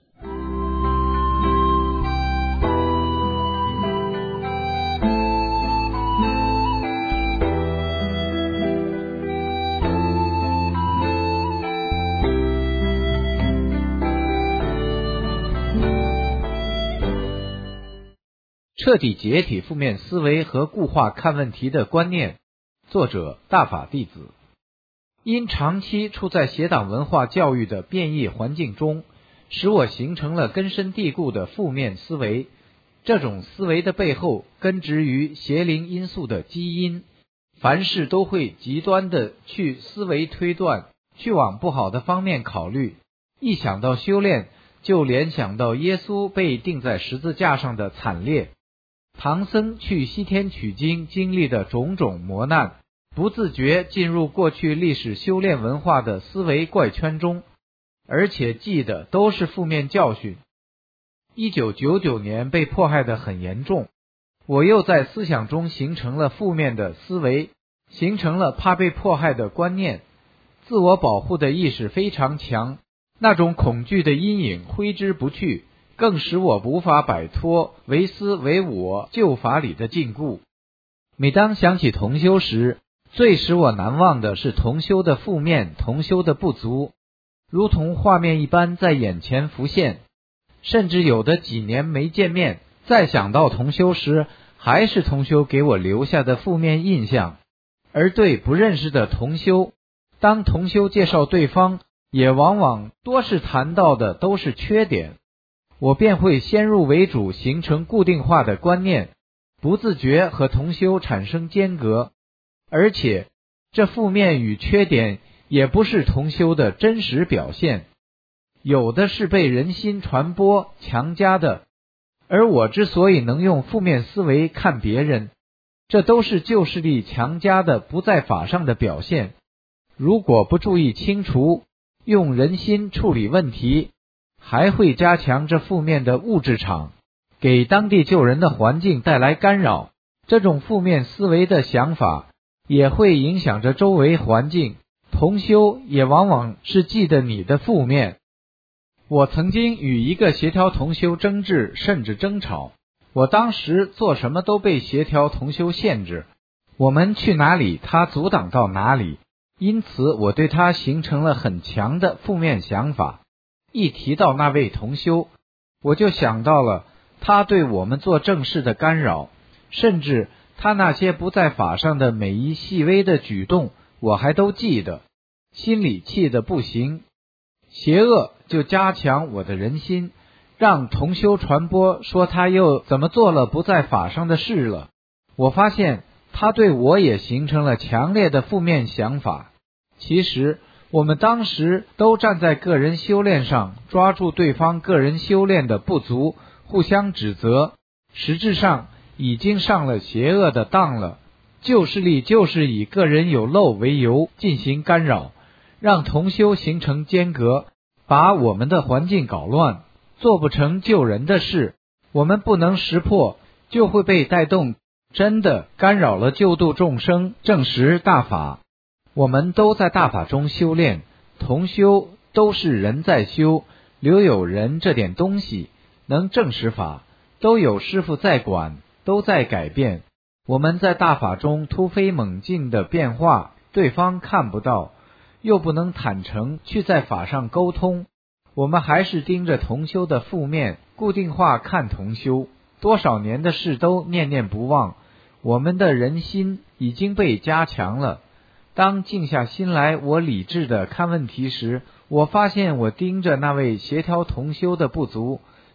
[SPEAKER 11] 彻底解体负面思维和固化看问题的观念。作者大法弟子。因长期处在邪党文化教育的变异环境中，使我形成了根深蒂固的负面思维。这种思维的背后根植于邪灵因素的基因，凡事都会极端的去思维推断，去往不好的方面考虑。一想到修炼，就联想到耶稣被钉在十字架上的惨烈，唐僧去西天取经经历的种种磨难，不自觉进入过去历史修炼文化的思维怪圈中，而且记的都是负面教训。1999年被迫害得很严重，我又在思想中形成了负面的思维，形成了怕被迫害的观念，自我保护的意识非常强，那种恐惧的阴影挥之不去，更使我无法摆脱唯私唯我旧法理的禁锢。每当想起同修时，最使我难忘的是同修的负面，同修的不足，如同画面一般在眼前浮现。甚至有的几年没见面，再想到同修时，还是同修给我留下的负面印象。而对不认识的同修，当同修介绍对方，也往往多是谈到的都是缺点，我便会先入为主，形成固定化的观念，不自觉和同修产生间隔。而且这负面与缺点也不是同修的真实表现，有的是被人心传播强加的。而我之所以能用负面思维看别人，这都是旧势力强加的不在法上的表现。如果不注意清除，用人心处理问题，还会加强这负面的物质场，给当地救人的环境带来干扰。这种负面思维的想法也会影响着周围环境，同修也往往是记得你的负面。我曾经与一个协调同修争执，甚至争吵。我当时做什么都被协调同修限制，我们去哪里他阻挡到哪里，因此我对他形成了很强的负面想法。一提到那位同修，我就想到了他对我们做正事的干扰，甚至他那些不在法上的每一细微的举动，我还都记得，心里气得不行。邪恶就加强我的人心，让同修传播说他又怎么做了不在法上的事了。我发现他对我也形成了强烈的负面想法。其实我们当时都站在个人修炼上，抓住对方个人修炼的不足，互相指责，实质上已经上了邪恶的当了。旧势力就是以个人有漏为由进行干扰，让同修形成间隔，把我们的环境搞乱，做不成救人的事。我们不能识破，就会被带动，真的干扰了救度众生，证实大法。我们都在大法中修炼，同修都是人在修，留有人这点东西，能证实法，都有师父在管，都在改变。我们在大法中突飞猛进的变化，对方看不到，又不能坦诚去在法上沟通，我们还是盯着同修的负面，固定化看同修，多少年的事都念念不忘。我们的人心已经被加强了。当静下心来，我理智的看问题时，我发现我盯着那位协调同修的不足，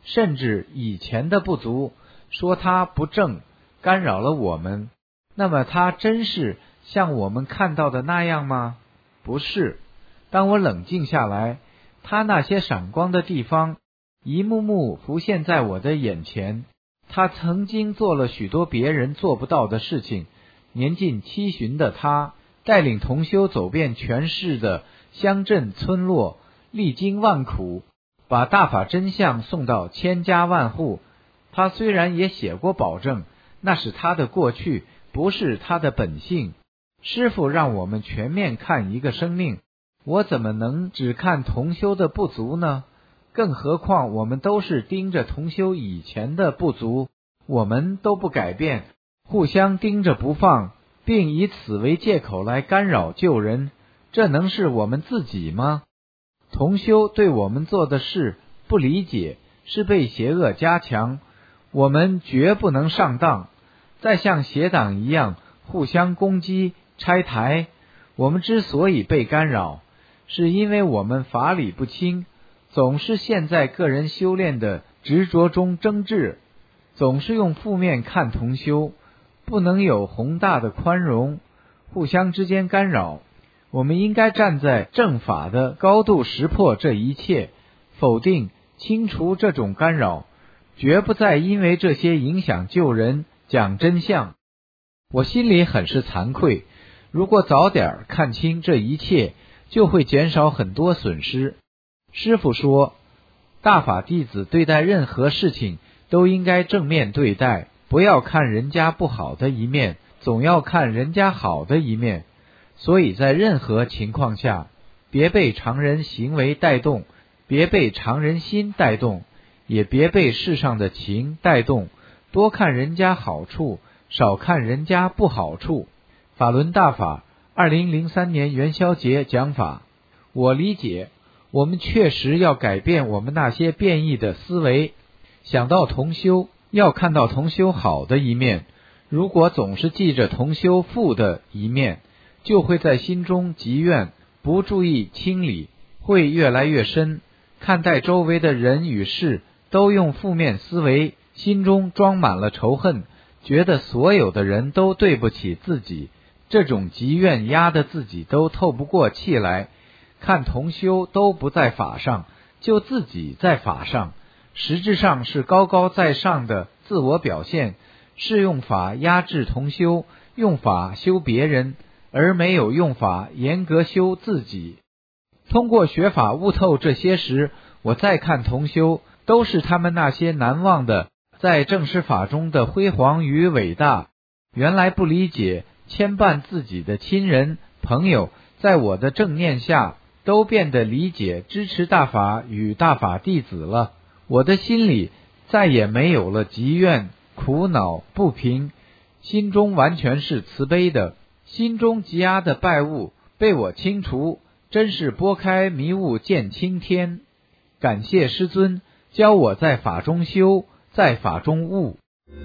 [SPEAKER 11] 甚至以前的不足，说他不正，干扰了我们，那么他真是像我们看到的那样吗？不是。当我冷静下来，他那些闪光的地方一幕幕浮现在我的眼前。他曾经做了许多别人做不到的事情。年近70的他，带领同修走遍全市的乡镇村落，历经万苦，把大法真相送到千家万户。他虽然也写过保证，那是他的过去，不是他的本性。师父让我们全面看一个生命，我怎么能只看同修的不足呢？更何况我们都是盯着同修以前的不足，我们都不改变，互相盯着不放，并以此为借口来干扰救人，这能是我们自己吗？同修对我们做的事不理解，是被邪恶加强，我们绝不能上当，再像邪党一样互相攻击拆台。我们之所以被干扰，是因为我们法理不清，总是陷在个人修炼的执着中争执，总是用负面看同修，不能有宏大的宽容，互相之间干扰。我们应该站在正法的高度，识破这一切，否定清除这种干扰，绝不再因为这些影响救人，讲真相。我心里很是惭愧，如果早点看清这一切，就会减少很多损失。师父说，大法弟子对待任何事情都应该正面对待，不要看人家不好的一面，总要看人家好的一面。所以在任何情况下，别被常人行为带动，别被常人心带动，也别被世上的情带动，多看人家好处，少看人家不好处。法轮大法2003年元宵节讲法，我理解，我们确实要改变我们那些变异的思维，想到同修，要看到同修好的一面。如果总是记着同修负的一面，就会在心中积怨，不注意清理，会越来越深。看待周围的人与事，都用负面思维，心中装满了仇恨，觉得所有的人都对不起自己，这种积怨压得自己都透不过气来。看同修都不在法上，就自己在法上，实质上是高高在上的自我表现，是用法压制同修，用法修别人，而没有用法严格修自己。通过学法悟透这些时，我再看同修，都是他们那些难忘的在正师法中的辉煌与伟大。原来不理解牵绊自己的亲人朋友，在我的正念下都变得理解支持大法与大法弟子了。我的心里再也没有了积怨苦恼不平，心中完全是慈悲的，心中积压的败物被我清除，真是拨开迷雾见青天。感谢师尊教我在法中修，在法中悟。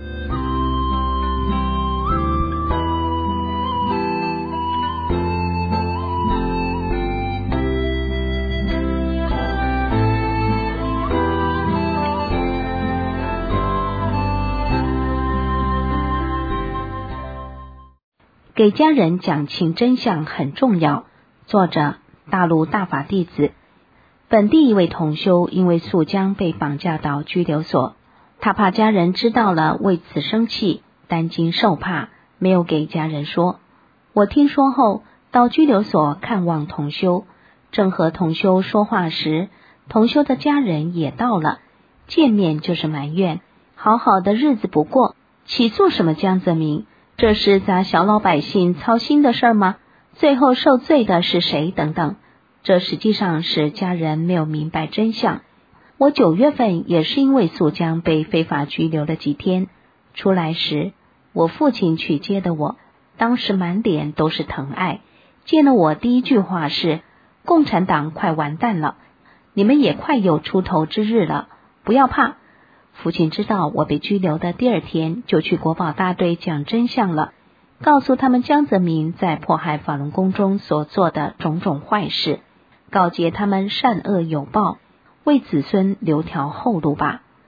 [SPEAKER 12] 给家人讲清真相很重要。作者：大陆大法弟子。本地一位同修因为溯江被绑架到拘留所，他怕家人知道了为此生气，担惊受怕，没有给家人说。我听说后到拘留所看望同修，正和同修说话时，同修的家人也到了，见面就是埋怨，好好的日子不过，起诉什么江泽民？这是咱小老百姓操心的事吗？最后受罪的是谁？等等。这实际上是家人没有明白真相。我9月份也是因为溯江被非法拘留了几天，出来时我父亲去接的我，当时满脸都是疼爱，见了我第一句话是：共产党快完蛋了，你们也快有出头之日了，不要怕。父亲知道我被拘留的第2天，就去国保大队讲真相了，告诉他们江泽民在迫害法轮功中所做的种种坏事，告诫他们善恶有报，为子孙留条后路吧。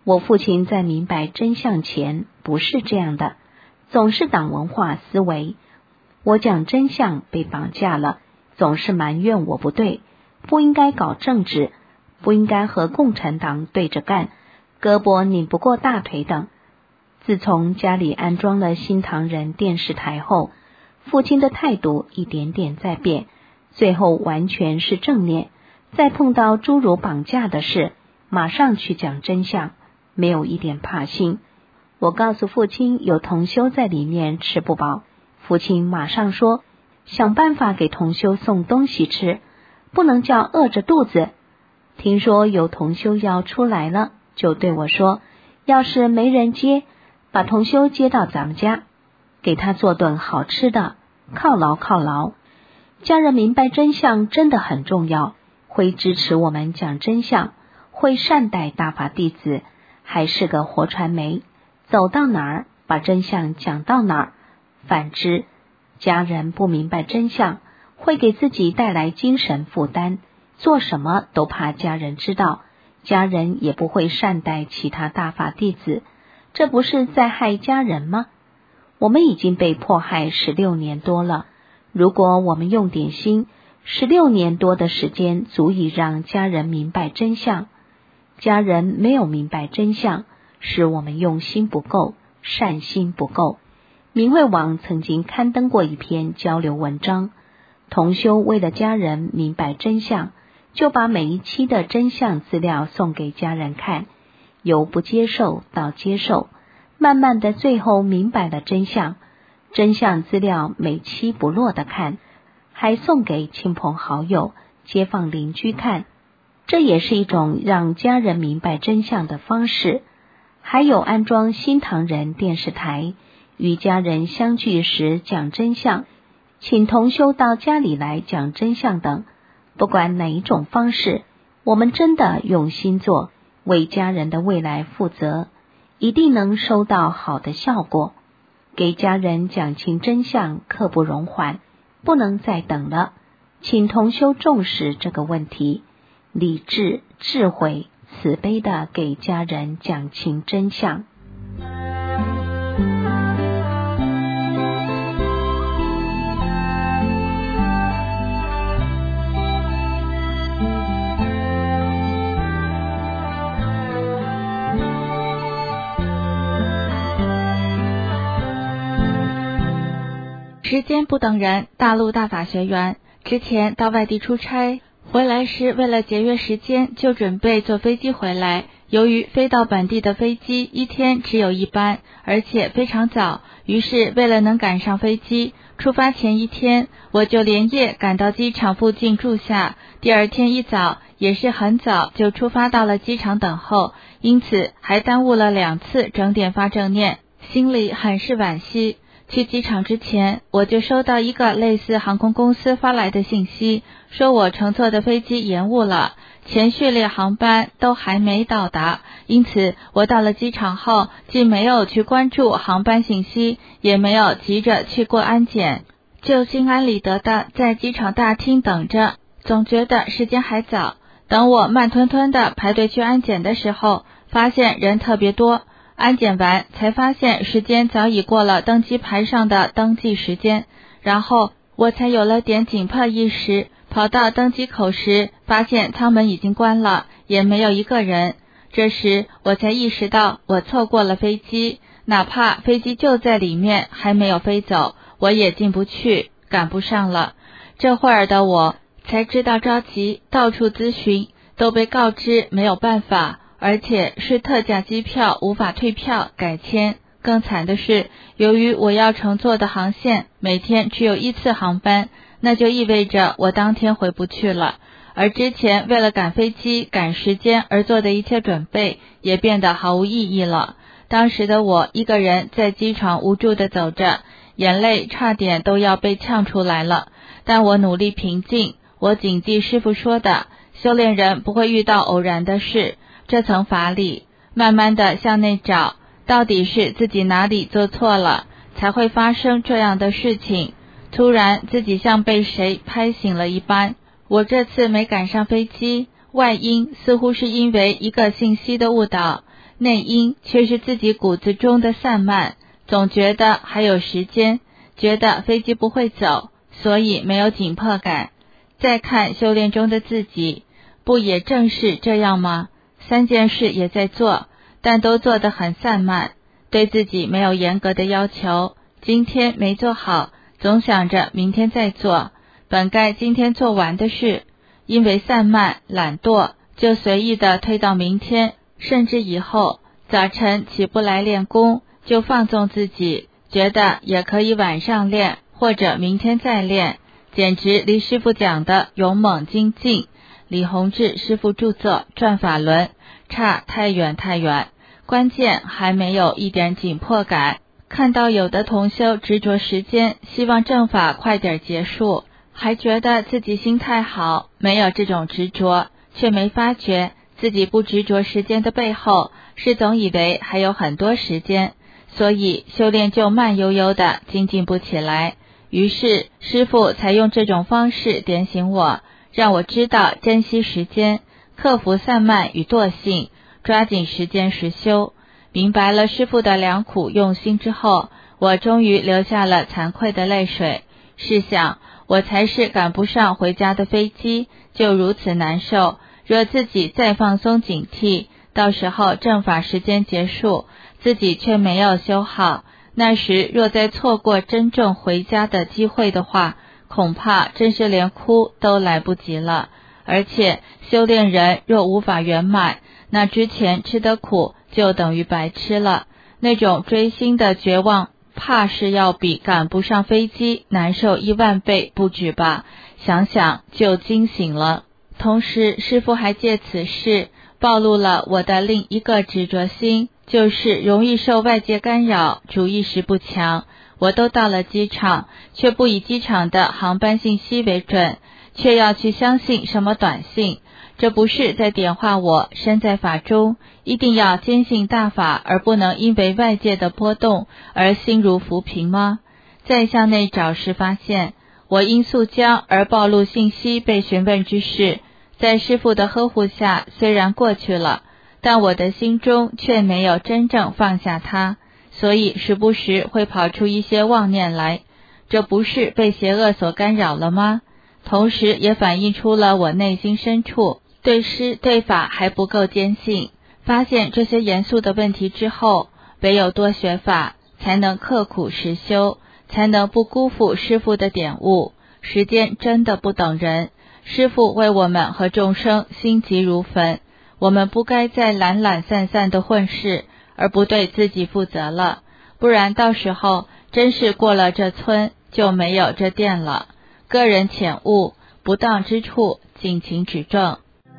[SPEAKER 12] 我父亲在明白真相前不是这样的，总是党文化思维。我讲真相被绑架了，总是埋怨我不对，不应该搞政治，不应该和共产党对着干，胳膊拧不过大腿等。自从家里安装了新唐人电视台后，父亲的态度一点点在变，最后完全是正面。再碰到诸如绑架的事，马上去讲真相，没有一点怕心。我告诉父亲有同修在里面吃不饱，父亲马上说想办法给同修送东西吃，不能叫饿着肚子。听说有同修要出来了，就对我说，要是没人接，把同修接到咱们家，给他做顿好吃的，犒劳犒劳。家人明白真相真的很重要，会支持我们讲真相，会善待大法弟子，还是个活传媒，走到哪儿把真相讲到哪儿。反之，家人不明白真相，会给自己带来精神负担，做什么都怕家人知道，家人也不会善待其他大法弟子，这不是在害家人吗？我们已经被迫害16年多了，如果我们用点心，16年多的时间足以让家人明白真相。家人没有明白真相，是我们用心不够，善心不够。明慧网曾经刊登过一篇交流文章，同修为了家人明白真相，就把每一期的真相资料送给家人看，由不接受到接受，慢慢的最后明白了真相。真相资料每期不落的看，还送给亲朋好友、街坊邻居看，这也是一种让家人明白真相的方式。还有安装新唐人电视台，与家人相聚时讲真相，请同修到家里来讲真相等。不管哪一种方式，我们真的用心做，为家人的未来负责，一定能收到好的效果。给家人讲清真相刻不容缓，不能再等了，请同修重视这个问题，理智、智慧、慈悲地给家人讲清真相。
[SPEAKER 7] 时间不等人，大陆大法学员之前到外地出差，回来时为了节约时间，就准备坐飞机回来。由于飞到本地的飞机一天只有一班，而且非常早，于是为了能赶上飞机，出发前一天我就连夜赶到机场附近住下，第二天一早也是很早就出发到了机场等候，因此还耽误了2次整点发正念，心里很是惋惜。去机场之前，我就收到一个类似航空公司发来的信息，说我乘坐的飞机延误了，前序列航班都还没到达，因此我到了机场后，既没有去关注航班信息，也没有急着去过安检，就心安理得的在机场大厅等着，总觉得时间还早。等我慢吞吞的排队去安检的时候，发现人特别多，安检完才发现时间早已过了登机牌上的登记时间，然后我才有了点紧迫意识，跑到登机口时，发现舱门已经关了，也没有一个人。这时我才意识到我错过了飞机，哪怕飞机就在里面还没有飞走，我也进不去，赶不上了。这会儿的我才知道着急，到处咨询，都被告知没有办法，而且是特价机票，无法退票改签。更惨的是，由于我要乘坐的航线每天只有1次航班，那就意味着我当天回不去了，而之前为了赶飞机赶时间而做的一切准备也变得毫无意义了。当时的我一个人在机场无助地走着，眼泪差点都要被呛出来了，但我努力平静，我谨记师父说的，修炼人不会遇到偶然的事，这层法理，慢慢地向内找，到底是自己哪里做错了，才会发生这样的事情。突然自己像被谁拍醒了一般，我这次没赶上飞机，外因似乎是因为一个信息的误导。 内因却是自己骨子中的散漫，总觉得还有时间，觉得飞机不会走，所以没有紧迫感。再看修炼中的自己，不也正是这样吗？3件事也在做，但都做得很散漫，对自己没有严格的要求，今天没做好，总想着明天再做，本该今天做完的事，因为散漫懒惰，就随意的推到明天，甚至以后。早晨起不来练功，就放纵自己，觉得也可以晚上练，或者明天再练，简直离师父讲的勇猛精进，李洪志师父著作《转法轮》差太远太远。关键还没有一点紧迫感。看到有的同修执着时间，希望正法快点结束，还觉得自己心态好，没有这种执着，却没发觉自己不执着时间的背后，是总以为还有很多时间，所以修炼就慢悠悠的精进不起来。于是师父才用这种方式点醒我，让我知道珍惜时间，克服散漫与惰性，抓紧时间实修。明白了师父的良苦用心之后，我终于流下了惭愧的泪水。试想，我才是赶不上回家的飞机，就如此难受，若自己再放松警惕，到时候正法时间结束，自己却没有修好，那时若再错过真正回家的机会的话，恐怕真是连哭都来不及了。而且修炼人若无法圆满，那之前吃的苦就等于白吃了，那种追星的绝望怕是要比赶不上飞机难受10000倍不止吧，想想就惊醒了。同时师父还借此事暴露了我的另一个执着心，就是容易受外界干扰，主意识不强。我都到了机场，却不以机场的航班信息为准，却要去相信什么短信，这不是在点化我身在法中，一定要坚信大法，而不能因为外界的波动而心如浮萍吗？再向内找时发现，我因宿将而暴露信息被询问之事，在师父的呵护下虽然过去了，但我的心中却没有真正放下它，所以时不时会跑出一些妄念来，这不是被邪恶所干扰了吗？同时也反映出了我内心深处对师对法还不够坚信。发现这些严肃的问题之后，唯有多学法，才能刻苦实修，才能不辜负师父的点悟。时间真的不等人，师父为我们和众生心急如焚，我们不该再懒懒散散的混世，而不对自己负责了，不然到时候真是过了这村就没有这店了。个人浅悟，不当之处敬请指正。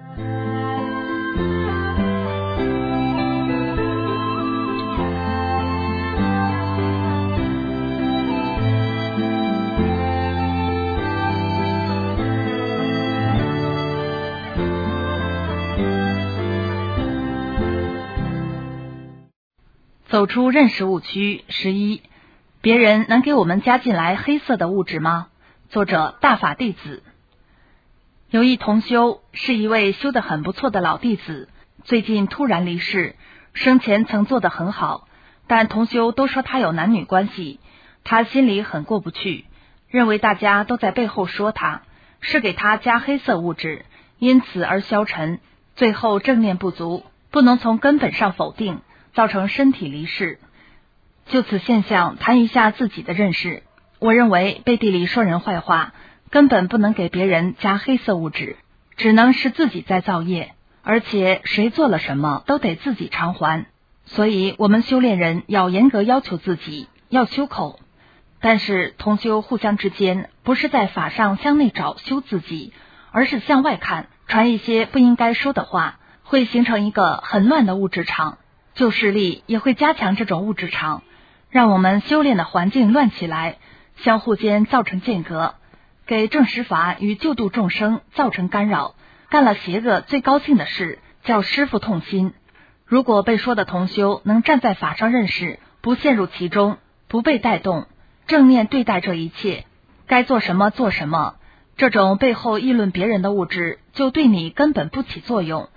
[SPEAKER 8] 走出认识误区。11，别人能给我们加进来黑色的物质吗？作者大法弟子。有一同修是一位修得很不错的老弟子，最近突然离世，生前曾做得很好，但同修都说他有男女关系，他心里很过不去，认为大家都在背后说他，是给他加黑色物质，因此而消沉，最后正念不足，不能从根本上否定，造成身体离世。就此现象谈一下自己的认识。我认为背地里说人坏话，根本不能给别人加黑色物质，只能是自己在造业，而且谁做了什么都得自己偿还。所以我们修炼人要严格要求自己，要修口。但是同修互相之间不是在法上向内找修自己，而是向外看，传一些不应该说的话，会形成一个很乱的物质场。旧势力也会加强这种物质场，让我们修炼的环境乱起来，相互间造成间隔，给正实法与救度众生造成干扰。干了邪恶最高兴的事，叫师父痛心。如果被说的同修能站在法上认识，不陷入其中，不被带动，正面对待这一切，该做什么做什么，这种背后议论别人的物质就对你根本不起作用。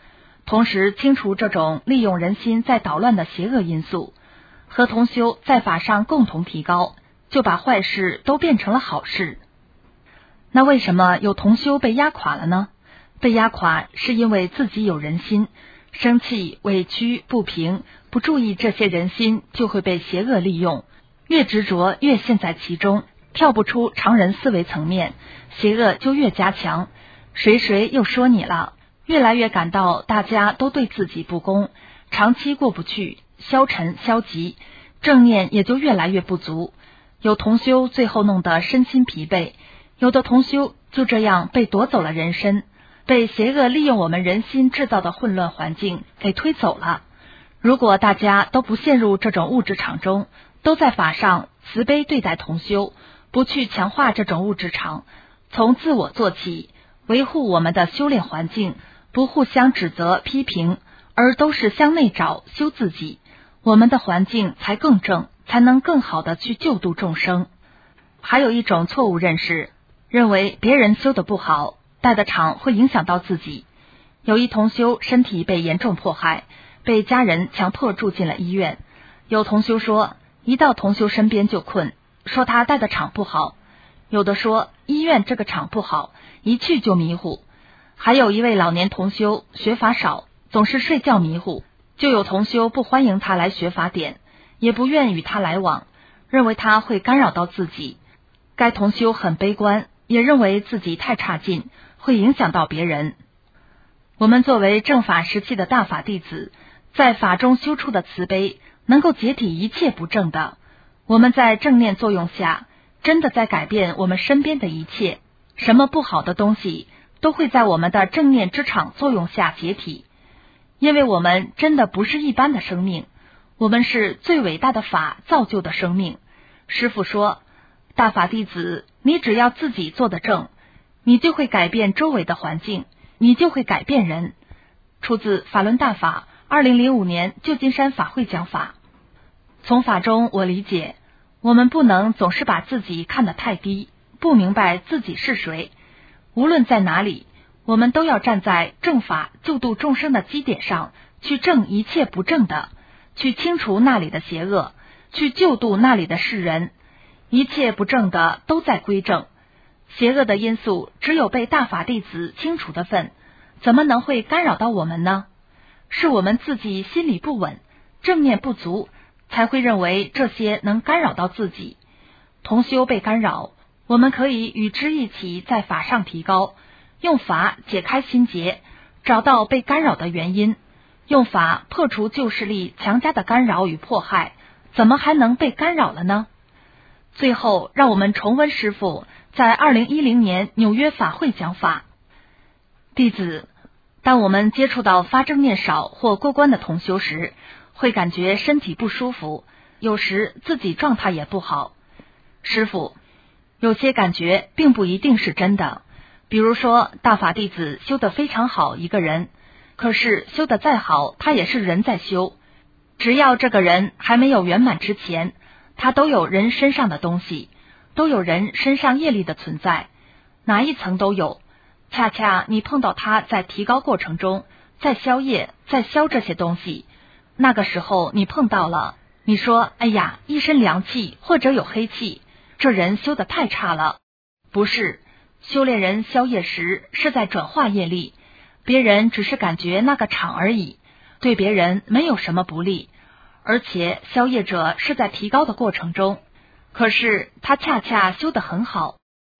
[SPEAKER 8] 同时清除这种利用人心在捣乱的邪恶因素，和同修在法上共同提高，就把坏事都变成了好事。那为什么有同修被压垮了呢？被压垮是因为自己有人心，生气、委屈、不平，不注意这些人心，就会被邪恶利用，越执着越陷在其中，跳不出常人思维层面，邪恶就越加强。谁又说你了，越来越感到大家都对自己不公，长期过不去，消沉消极，正念也就越来越不足。有同修最后弄得身心疲惫，有的同修就这样被夺走了人身，被邪恶利用我们人心制造的混乱环境给推走了。如果大家都不陷入这种物质场中，都在法上慈悲对待同修，不去强化这种物质场，从自我做起，维护我们的修炼环境，不互相指责批评，而都是向内找修自己，我们的环境才更正，才能更好的去救度众生。还有一种错误认识，认为别人修得不好，带的场会影响到自己。有一同修身体被严重迫害，被家人强迫住进了医院。有同修说，一到同修身边就困，说他带的场不好。有的说医院这个场不好，一去就迷糊。还有一位老年同修学法少，总是睡觉迷糊，就有同修不欢迎他来学法点，也不愿与他来往，认为他会干扰到自己。该同修很悲观，也认为自己太差劲，会影响到别人。我们作为正法时期的大法弟子，在法中修出的慈悲，能够解体一切不正的。我们在正念作用下，真的在改变我们身边的一切，什么不好的东西都会在我们的正念之场作用下解体。因为我们真的不是一般的生命，我们是最伟大的法造就的生命。师父说，大法弟子，你只要自己做得正，你就会改变周围的环境，你就会改变人。出自法轮大法2005年旧金山法会讲法。从法中我理解，我们不能总是把自己看得太低，不明白自己是谁。无论在哪里，我们都要站在正法救度众生的基点上，去正一切不正的，去清除那里的邪恶，去救度那里的世人。一切不正的都在归正，邪恶的因素只有被大法弟子清除的份，怎么能会干扰到我们呢？是我们自己心里不稳，正念不足，才会认为这些能干扰到自己。同修被干扰，我们可以与之一起在法上提高，用法解开心结，找到被干扰的原因，用法破除旧势力强加的干扰与迫害，怎么还能被干扰了呢？最后，让我们重温师父在2010年纽约法会讲法。弟子，当我们接触到发正念少或过关的同修时，会感觉身体不舒服，有时自己状态也不好。师父，有些感觉并不一定是真的。比如说，大法弟子修得非常好一个人，可是修得再好，他也是人在修。只要这个人还没有圆满之前，他都有人身上的东西，都有人身上业力的存在，哪一层都有。恰恰你碰到他在提高过程中，在消业，在消这些东西，那个时候你碰到了，你说哎呀，一身凉气或者有黑气，这人修得太差了。不是，修炼人消业时是在转化业力，别人只是感觉那个场而已，对别人没有什么不利。而且消业者是在提高的过程中，可是他恰恰修得很好。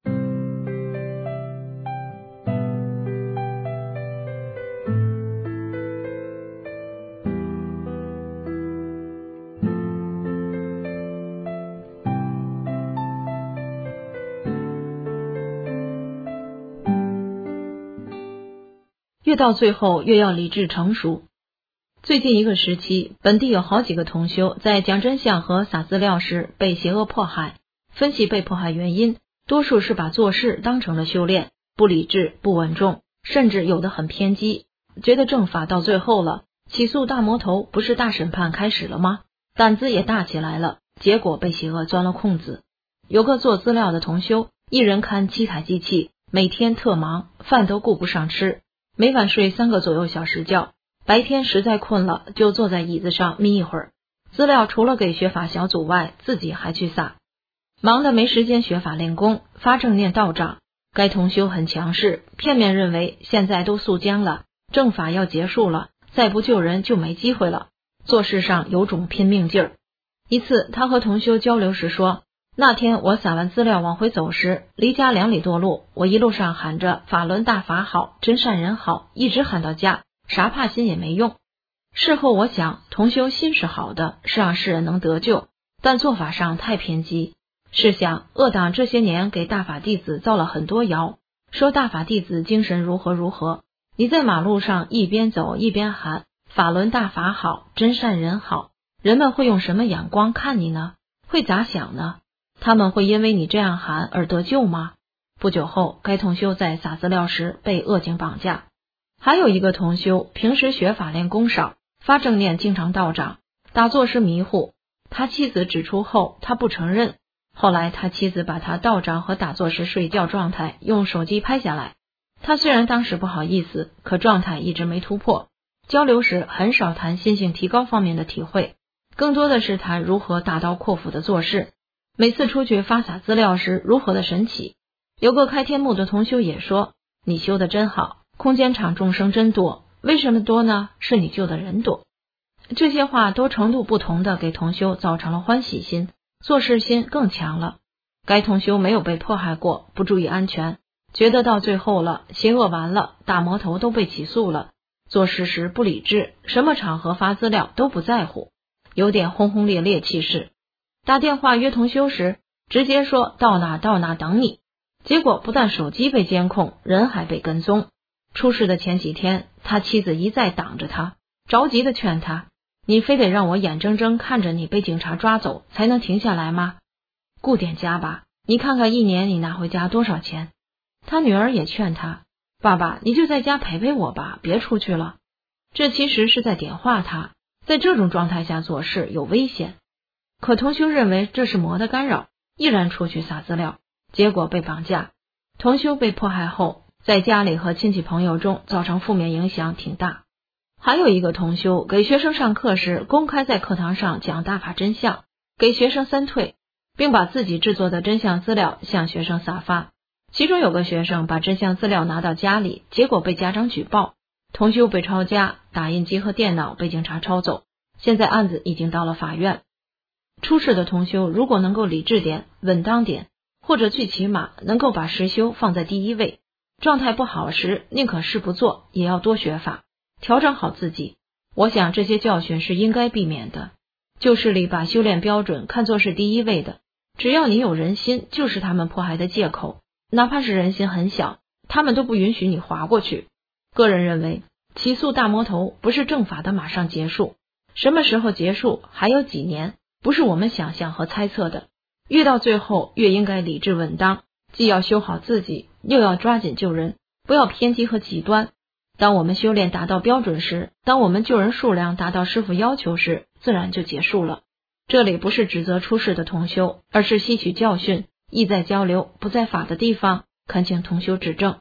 [SPEAKER 3] 越到最后越要理智成熟。最近一个时期，本地有好几个同修在讲真相和撒资料时被邪恶迫害，分析被迫害原因，多数是把做事当成了修炼，不理智、不稳重，甚至有的很偏激，觉得正法到最后了，起诉大魔头不是大审判开始了吗？胆子也大起来了，结果被邪恶钻了空子。有个做资料的同修，一人看7台机器，每天特忙，饭都顾不上吃，每晚睡3个左右小时觉， 白天实在困了，就坐在椅子上眯一会儿。资料除了给学法小组外，自己还去撒。忙得没时间学法练功，发正念道长。该同修很强势，片面认为现在都肃僵了，正法要结束了，再不救人就没机会了。做事上有种拼命劲儿。一次他和同修交流时说，那天我撒完资料往回走时，离家2里多路，我一路上喊着法轮大法好，真善人好，一直喊到家，啥怕心也没用。事后我想，同修心是好的，是让世人能得救，但做法上太偏激。试想，恶党这些年给大法弟子造了很多谣，说大法弟子精神如何如何，你在马路上一边走一边喊法轮大法好，真善人好，人们会用什么眼光看你呢？会咋想呢？他们会因为你这样喊而得救吗？不久后，该同修在撒资料时被恶警绑架。还有一个同修平时学法练功少，发正念经常道长，打坐时迷糊，他妻子指出后他不承认，后来他妻子把他道长和打坐时睡觉状态用手机拍下来，他虽然当时不好意思，可状态一直没突破。交流时很少谈心性提高方面的体会，更多的是谈如何大刀阔斧的做事。每次出去发撒资料时如何的神奇。有个开天目的同修也说，你修的真好，空间场众生真多，为什么多呢？是你救的人多。这些话都程度不同的给同修造成了欢喜心，做事心更强了。该同修没有被迫害过，不注意安全，觉得到最后了，邪恶完了，大魔头都被起诉了，做事时不理智，什么场合发资料都不在乎，有点轰轰烈烈气势。打电话约同修时，直接说到哪到哪等你，结果不但手机被监控，人还被跟踪。出事的前几天，他妻子一再挡着他，着急的劝他，你非得让我眼睁睁看着你被警察抓走才能停下来吗？顾点家吧，你看看1年你拿回家多少钱。他女儿也劝他，爸爸你就在家陪陪我吧，别出去了。这其实是在点化他，在这种状态下做事有危险。可同修认为这是魔的干扰，毅然出去撒资料，结果被绑架。同修被迫害后，在家里和亲戚朋友中造成负面影响挺大。还有一个同修给学生上课时，公开在课堂上讲大法真相，给学生3退，并把自己制作的真相资料向学生撒发。其中有个学生把真相资料拿到家里，结果被家长举报，同修被抄家，打印机和电脑被警察抄走，现在案子已经到了法院。出事的同修如果能够理智点、稳当点，或者最起码能够把实修放在第一位，状态不好时宁可事不做，也要多学法，调整好自己。我想这些教训是应该避免的。旧势力把修炼标准看作是第一位的，只要你有人心，就是他们迫害的借口，哪怕是人心很小，他们都不允许你划过去。个人认为，起诉大魔头不是正法的马上结束，什么时候结束还有几年，不是我们想象和猜测的。越到最后越应该理智稳当，既要修好自己，又要抓紧救人，不要偏激和极端。当我们修炼达到标准时，当我们救人数量达到师父要求时，自然就结束了。这里不是指责出事的同修，而是吸取教训，意在交流，不在法的地方，恳请同修指正。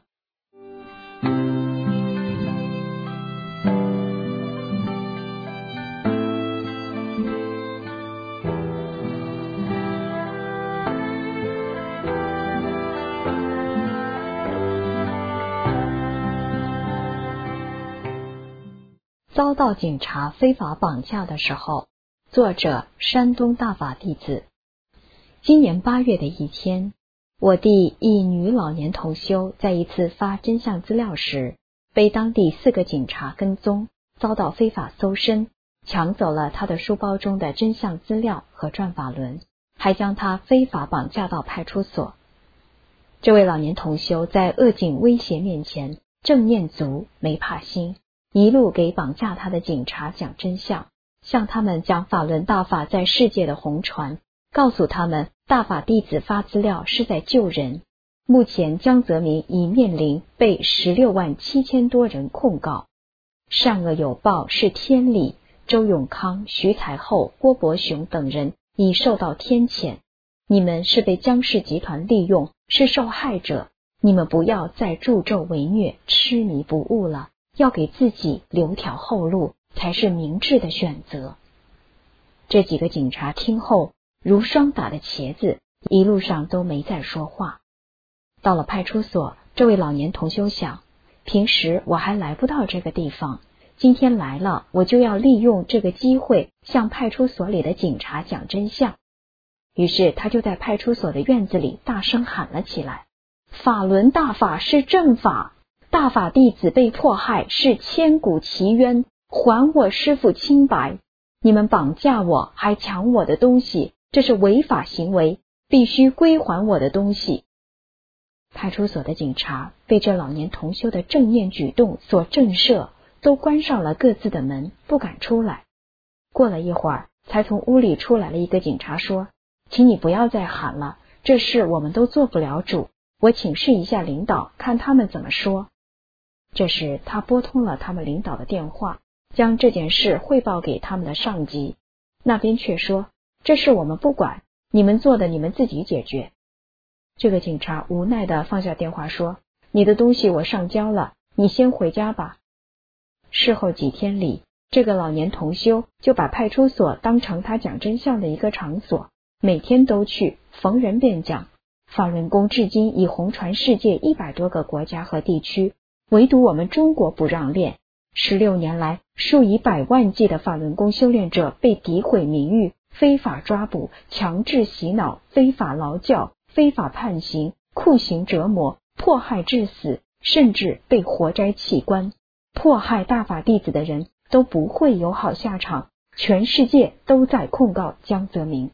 [SPEAKER 13] 遭到警察非法绑架的时候，作者山东大法弟子。今年8月的一天，我弟一女老年同修在一次发真相资料时，被当地4个警察跟踪，遭到非法搜身，抢走了他的书包中的真相资料和转法轮，还将他非法绑架到派出所。这位老年同修在恶警威胁面前正念足，没怕心，一路给绑架他的警察讲真相，向他们讲法轮大法在世界的红传，告诉他们大法弟子发资料是在救人。目前江泽民已面临被16万7千多人控告。善恶有报是天理，周永康、徐才厚、郭伯雄等人已受到天谴。你们是被江氏集团利用，是受害者，你们不要再助纣为虐、痴迷不悟了， 要给自己留条后路才是明智的选择。这几个警察听后如霜打的茄子，一路上都没再说话。到了派出所，这位老年同修想，平时我还来不到这个地方，今天来了，我就要利用这个机会向派出所里的警察讲真相。于是他就在派出所的院子里大声喊了起来：法轮大法是正法，大法弟子被迫害是千古奇冤，还我师父清白！你们绑架我，还抢我的东西，这是违法行为，必须归还我的东西。派出所的警察被这老年同修的正面举动所震慑，都关上了各自的门，不敢出来。过了一会儿，才从屋里出来了一个警察说：请你不要再喊了，这事我们都做不了主，我请示一下领导，看他们怎么说。这时他拨通了他们领导的电话，将这件事汇报给他们的上级，那边却说：这事我们不管，你们做的你们自己解决。这个警察无奈地放下电话说：你的东西我上交了，你先回家吧。事后几天里，这个老年同修就把派出所当成他讲真相的一个场所，每天都去，逢人便讲。法轮功至今已红传世界100多个国家和地区，唯独我们中国不让练。16年来，数以百万计的法轮功修炼者被诋毁名誉、非法抓捕、强制洗脑、非法劳教、非法判刑、酷刑折磨、迫害致死，甚至被活摘器官。迫害大法弟子的人都不会有好下场，全世界都在控告江泽民。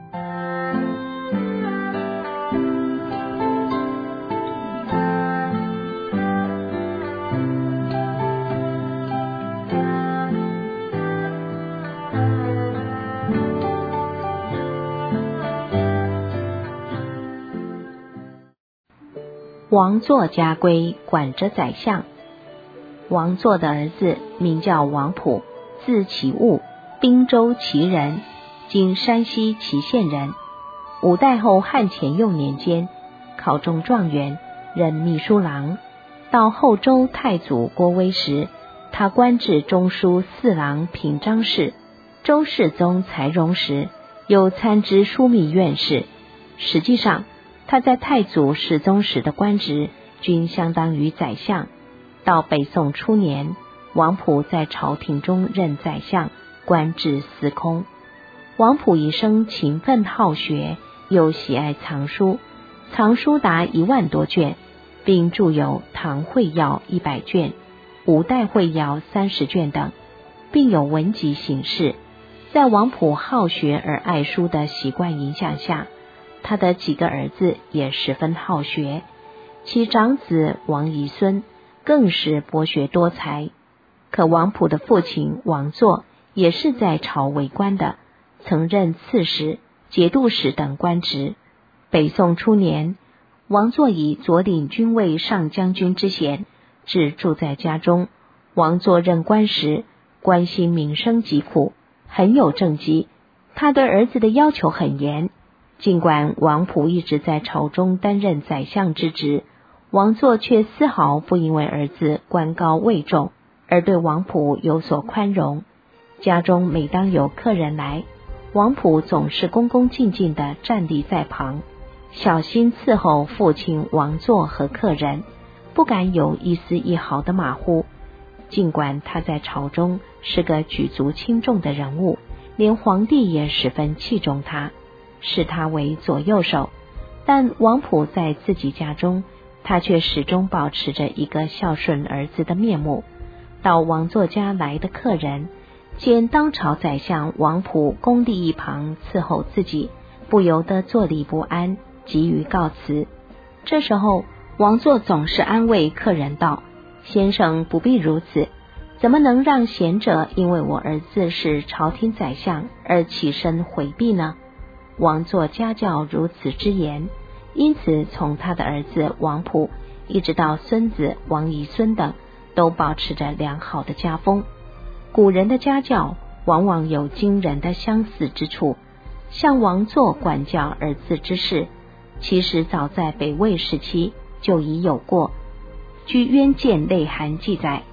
[SPEAKER 12] 王座家规管着宰相。王座的儿子名叫王溥，字启悟，滨州祁人，今山西祁县人。五代后汉乾佑年间，考中状元，任秘书郎。到后周太祖郭威时，他官至中书侍郎平章事。周世宗才荣时，又参知枢密院事。实际上，他在太祖世宗时的官职均相当于宰相。到北宋初年，王溥在朝廷中任宰相，官至司空。王溥一生勤奋好学，又喜爱藏书，藏书达1万多卷，并著有《唐会要》100卷、《五代会要》30卷等，并有文集形式。在王溥好学而爱书的习惯影响下，他的几个儿子也十分好学，其长子王遗孙更是博学多才。可王溥的父亲王座也是在朝为官的，曾任刺史、节度使等官职。北宋初年，王座以左领军卫上将军之衔，只住在家中。王座任官时，关心民生疾苦，很有政绩。他对儿子的要求很严，尽管王溥一直在朝中担任宰相之职，王座却丝毫不因为儿子官高位重而对王溥有所宽容。家中每当有客人来，王溥总是恭恭敬敬地站立在旁，小心伺候父亲王座和客人，不敢有一丝一毫的马虎。尽管他在朝中是个举足轻重的人物，连皇帝也十分器重他，视他为左右手，但王溥在自己家中，他却始终保持着一个孝顺儿子的面目。到王座家来的客人见当朝宰相王溥恭立一旁伺候自己，不由得坐立不安，急于告辞。这时候王座总是安慰客人道：先生不必如此，怎么能让贤者因为我儿子是朝廷宰相而起身回避呢？王座家教如此之严，因此从他的儿子王溥一直到孙子王遗孙等，都保持着良好的家风。古人的家教往往有惊人的相似之处，像王座管教儿子之事，其实早在北魏时期就已有过。据《渊见内函》记载，北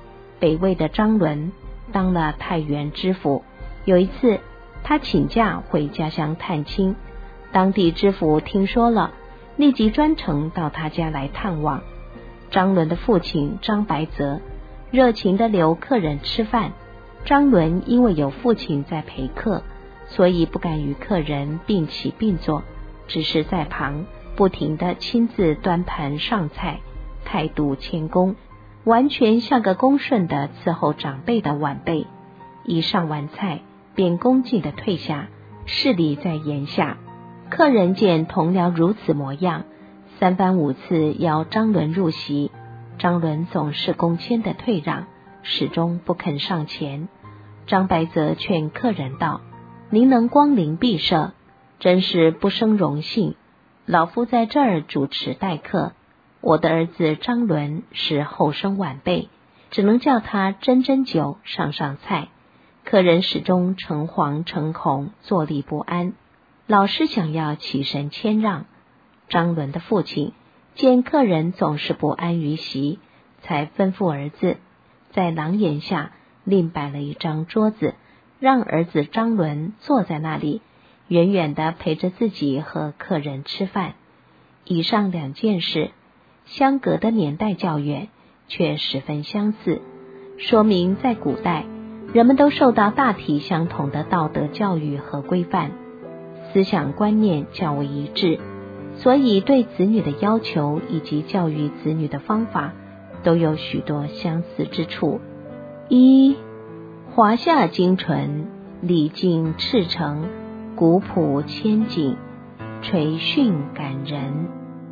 [SPEAKER 12] 北魏的张伦，当了太原知府。有一次，他请假回家乡探亲，当地知府听说了，立即专程到他家来探望。张伦的父亲张白泽热情地留客人吃饭，张伦因为有父亲在陪客，所以不敢与客人并起并坐，只是在旁不停地亲自端盘上菜，态度谦恭，完全像个恭顺的伺候长辈的晚辈。一上完菜便恭敬地退下，事理在言下。客人见同僚如此模样，三番五次邀张伦入席，张伦总是恭谦的退让，始终不肯上前。张白泽劝客人道：您能光临敝舍，真是不生荣幸，老夫在这儿主持待客，我的儿子张伦是后生晚辈，只能叫他斟斟酒，上上菜。客人始终诚惶诚恐，坐立不安，老师想要起身谦让。张伦的父亲见客人总是不安于席，才吩咐儿子在廊檐下另摆了一张桌子，让儿子张伦坐在那里，远远地陪着自己和客人吃饭。以上两件事相隔的年代较远，却十分相似，说明在古代人们都受到大体相同的道德教育和规范，思想观念较为一致，所以对子女的要求以及教育子女的方法都有许多相似之处。一、华夏精纯，礼敬赤诚，古朴谦谨，垂训感人。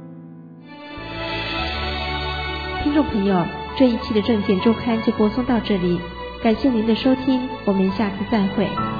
[SPEAKER 1] 听众朋友，这一期的证件周刊就播送到这里，感谢您的收听，我们下次再会。